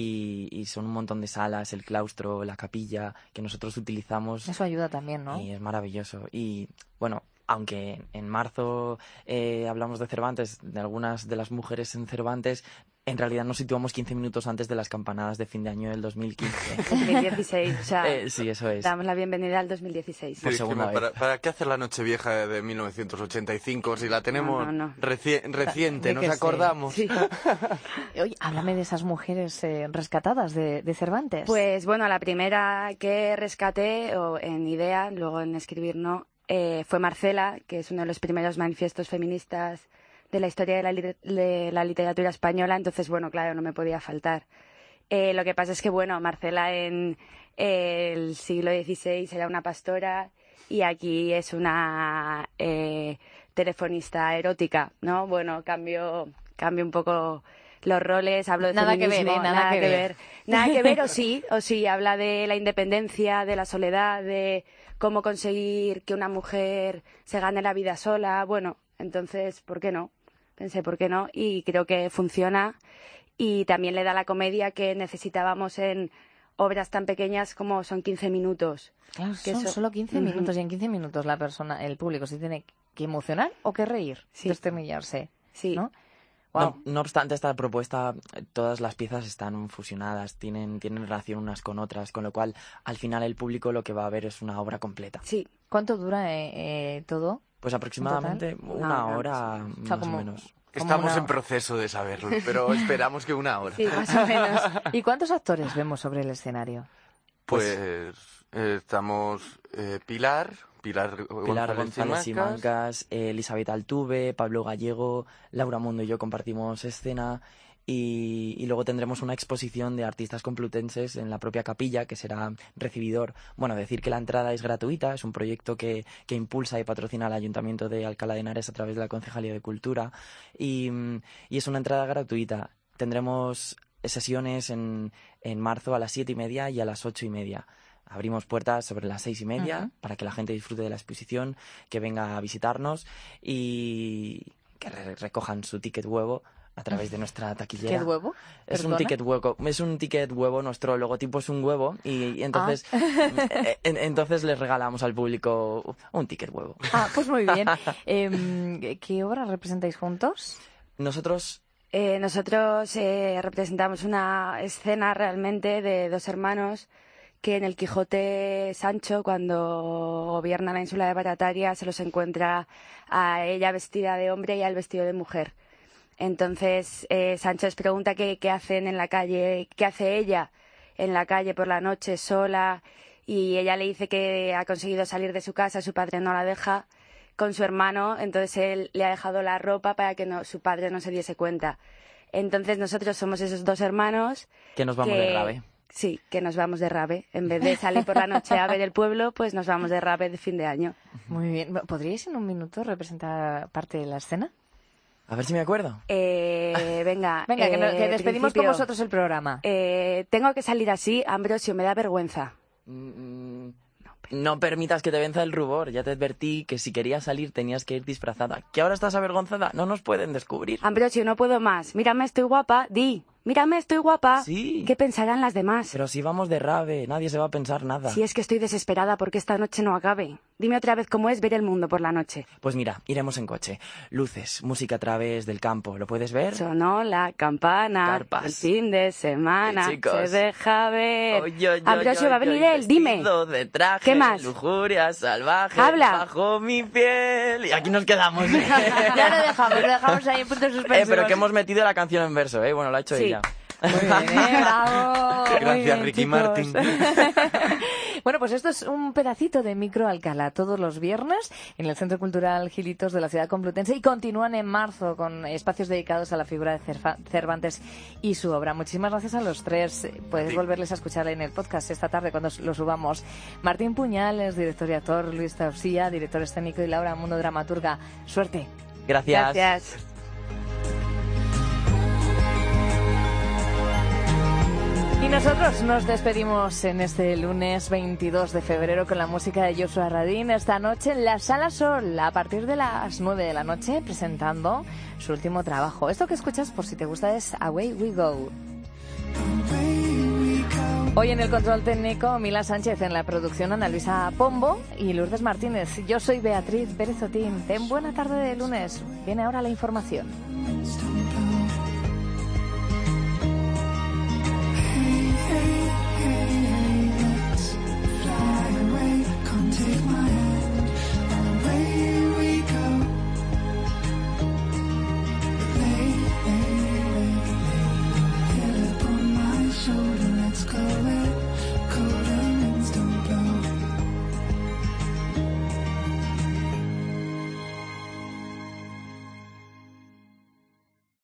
D: Y son un montón de salas, el claustro, la capilla, que nosotros utilizamos.
C: Eso ayuda también, ¿no?
D: Y es maravilloso. Y bueno, aunque en marzo hablamos de Cervantes, de algunas de las mujeres en Cervantes, en realidad nos situamos 15 minutos antes de las campanadas de fin de año del 2015.
G: 2016, o sea,
D: sí, eso es.
G: damos la bienvenida al 2016.
W: Por segunda vez. ¿Para qué hacer la Nochevieja de 1985 si la tenemos reciente? ¿Nos acordamos?
C: Sí. Oye, háblame de esas mujeres rescatadas de Cervantes.
G: Pues bueno, la primera que rescaté en idea, luego en escribir no, fue Marcela, que es uno de los primeros manifiestos feministas de la historia de la literatura española, entonces, bueno, claro, no me podía faltar. Lo que pasa es que, bueno, Marcela en el siglo XVI era una pastora y aquí es una telefonista erótica, ¿no? Bueno, cambio un poco los roles, hablo de
C: nada
G: feminismo,
C: que ver, nada que ver.
G: Nada que ver, o sí, habla de la independencia, de la soledad, de cómo conseguir que una mujer se gane la vida sola, bueno, entonces, ¿por qué no? Pensé, ¿por qué no? Y creo que funciona y también le da la comedia que necesitábamos en obras tan pequeñas como son 15 minutos.
C: Claro, que son solo 15 minutos y en 15 minutos el público se tiene que emocionar o que reír, desternillarse,
G: sí.
C: ¿no?
D: Wow. No obstante, esta propuesta, todas las piezas están fusionadas, tienen relación unas con otras, con lo cual al final el público lo que va a ver es una obra completa.
G: Sí.
C: ¿Cuánto dura todo?
D: Pues aproximadamente una hora, más o menos.
W: Estamos en proceso de saberlo, pero esperamos que una hora.
C: Sí, más o menos. ¿Y cuántos actores vemos sobre el escenario?
W: Pues estamos Pilar
D: González Simancas, Elizabeth Altuve, Pablo Gallego, Laura Mundo y yo compartimos escena. Y luego tendremos una exposición de artistas complutenses en la propia capilla, que será recibidor. Bueno, decir que la entrada es gratuita, es un proyecto que impulsa y patrocina el Ayuntamiento de Alcalá de Henares a través de la Concejalía de Cultura. Y es una entrada gratuita. Tendremos sesiones en marzo a las 7:30 y a las 8:30. Abrimos puertas sobre las 6:30 para que la gente disfrute de la exposición, que venga a visitarnos y que recojan su ticket huevo a través de nuestra taquillera.
C: ¿Qué huevo?
D: Es un ticket huevo, nuestro logotipo es un huevo y entonces entonces les regalamos al público un ticket huevo.
C: Pues muy bien. ¿Qué obra representáis juntos?
D: Nosotros
G: representamos una escena realmente de dos hermanos que en el Quijote Sancho, cuando gobierna la ínsula de Barataria, se los encuentra a ella vestida de hombre y a él vestido de mujer. Entonces Sancho les pregunta qué hacen en la calle, qué hace ella en la calle por la noche sola, y ella le dice que ha conseguido salir de su casa, su padre no la deja, con su hermano, entonces él le ha dejado la ropa para que su padre no se diese cuenta. Entonces nosotros somos esos dos hermanos
D: que nos vamos de rave.
G: Sí, que nos vamos de rave. En vez de salir por la noche a ver el pueblo, pues nos vamos de rave de fin de año.
C: Muy bien. ¿Podríais en un minuto representar parte de la escena?
D: A ver si me acuerdo.
G: Venga,
C: que despedimos con vosotros el programa.
G: Tengo que salir así, Ambrosio, me da vergüenza.
D: No permitas que te venza el rubor. Ya te advertí que si querías salir tenías que ir disfrazada. ¿Que ahora estás avergonzada? No nos pueden descubrir.
G: Ambrosio, no puedo más. Mírame, estoy guapa. Mírame, estoy guapa.
D: Sí.
G: ¿Qué pensarán las demás?
D: Pero si vamos de rave, nadie se va a pensar nada.
G: Si es que estoy desesperada porque esta noche no acabe. Dime otra vez cómo es ver el mundo por la noche.
D: Pues mira, iremos en coche. Luces, música a través del campo. ¿Lo puedes ver?
G: Sonó la campana.
D: Carpas.
G: El fin de semana.
D: Chicos.
G: Se deja ver. Ambrosio, va a venir él. Dime.
D: De traje,
G: ¿qué más?
D: Lujuria salvaje.
G: Habla.
D: Bajo mi piel. Y aquí nos quedamos.
C: Ya lo dejamos ahí en puntos suspensivos.
D: Pero que hemos metido la canción en verso, ¿eh? Bueno, la ha hecho ella.
C: Muy bien, bravo.
W: Gracias, Ricky Martin.
C: Bueno, pues esto es un pedacito de Micro Alcalá todos los viernes en el Centro Cultural Gilitos de la ciudad complutense y continúan en marzo con espacios dedicados a la figura de Cervantes y su obra. Muchísimas gracias a los tres. Puedes volverles a escuchar en el podcast esta tarde cuando lo subamos. Martín Puñales, director y actor, Luis Tausía, director escénico, y Laura Mundo, dramaturga. Suerte.
D: Gracias.
C: Gracias. Y nosotros nos despedimos en este lunes 22 de febrero con la música de Joshua Radin. Esta noche en la Sala Sol, a partir de las 9 de la noche, presentando su último trabajo. Esto que escuchas, por si te gusta, es Away We Go. Hoy en el control técnico, Mila Sánchez, en la producción Ana Luisa Pombo y Lourdes Martínez. Yo soy Beatriz Pérez Otín. Ten buena tarde de lunes. Viene ahora la información.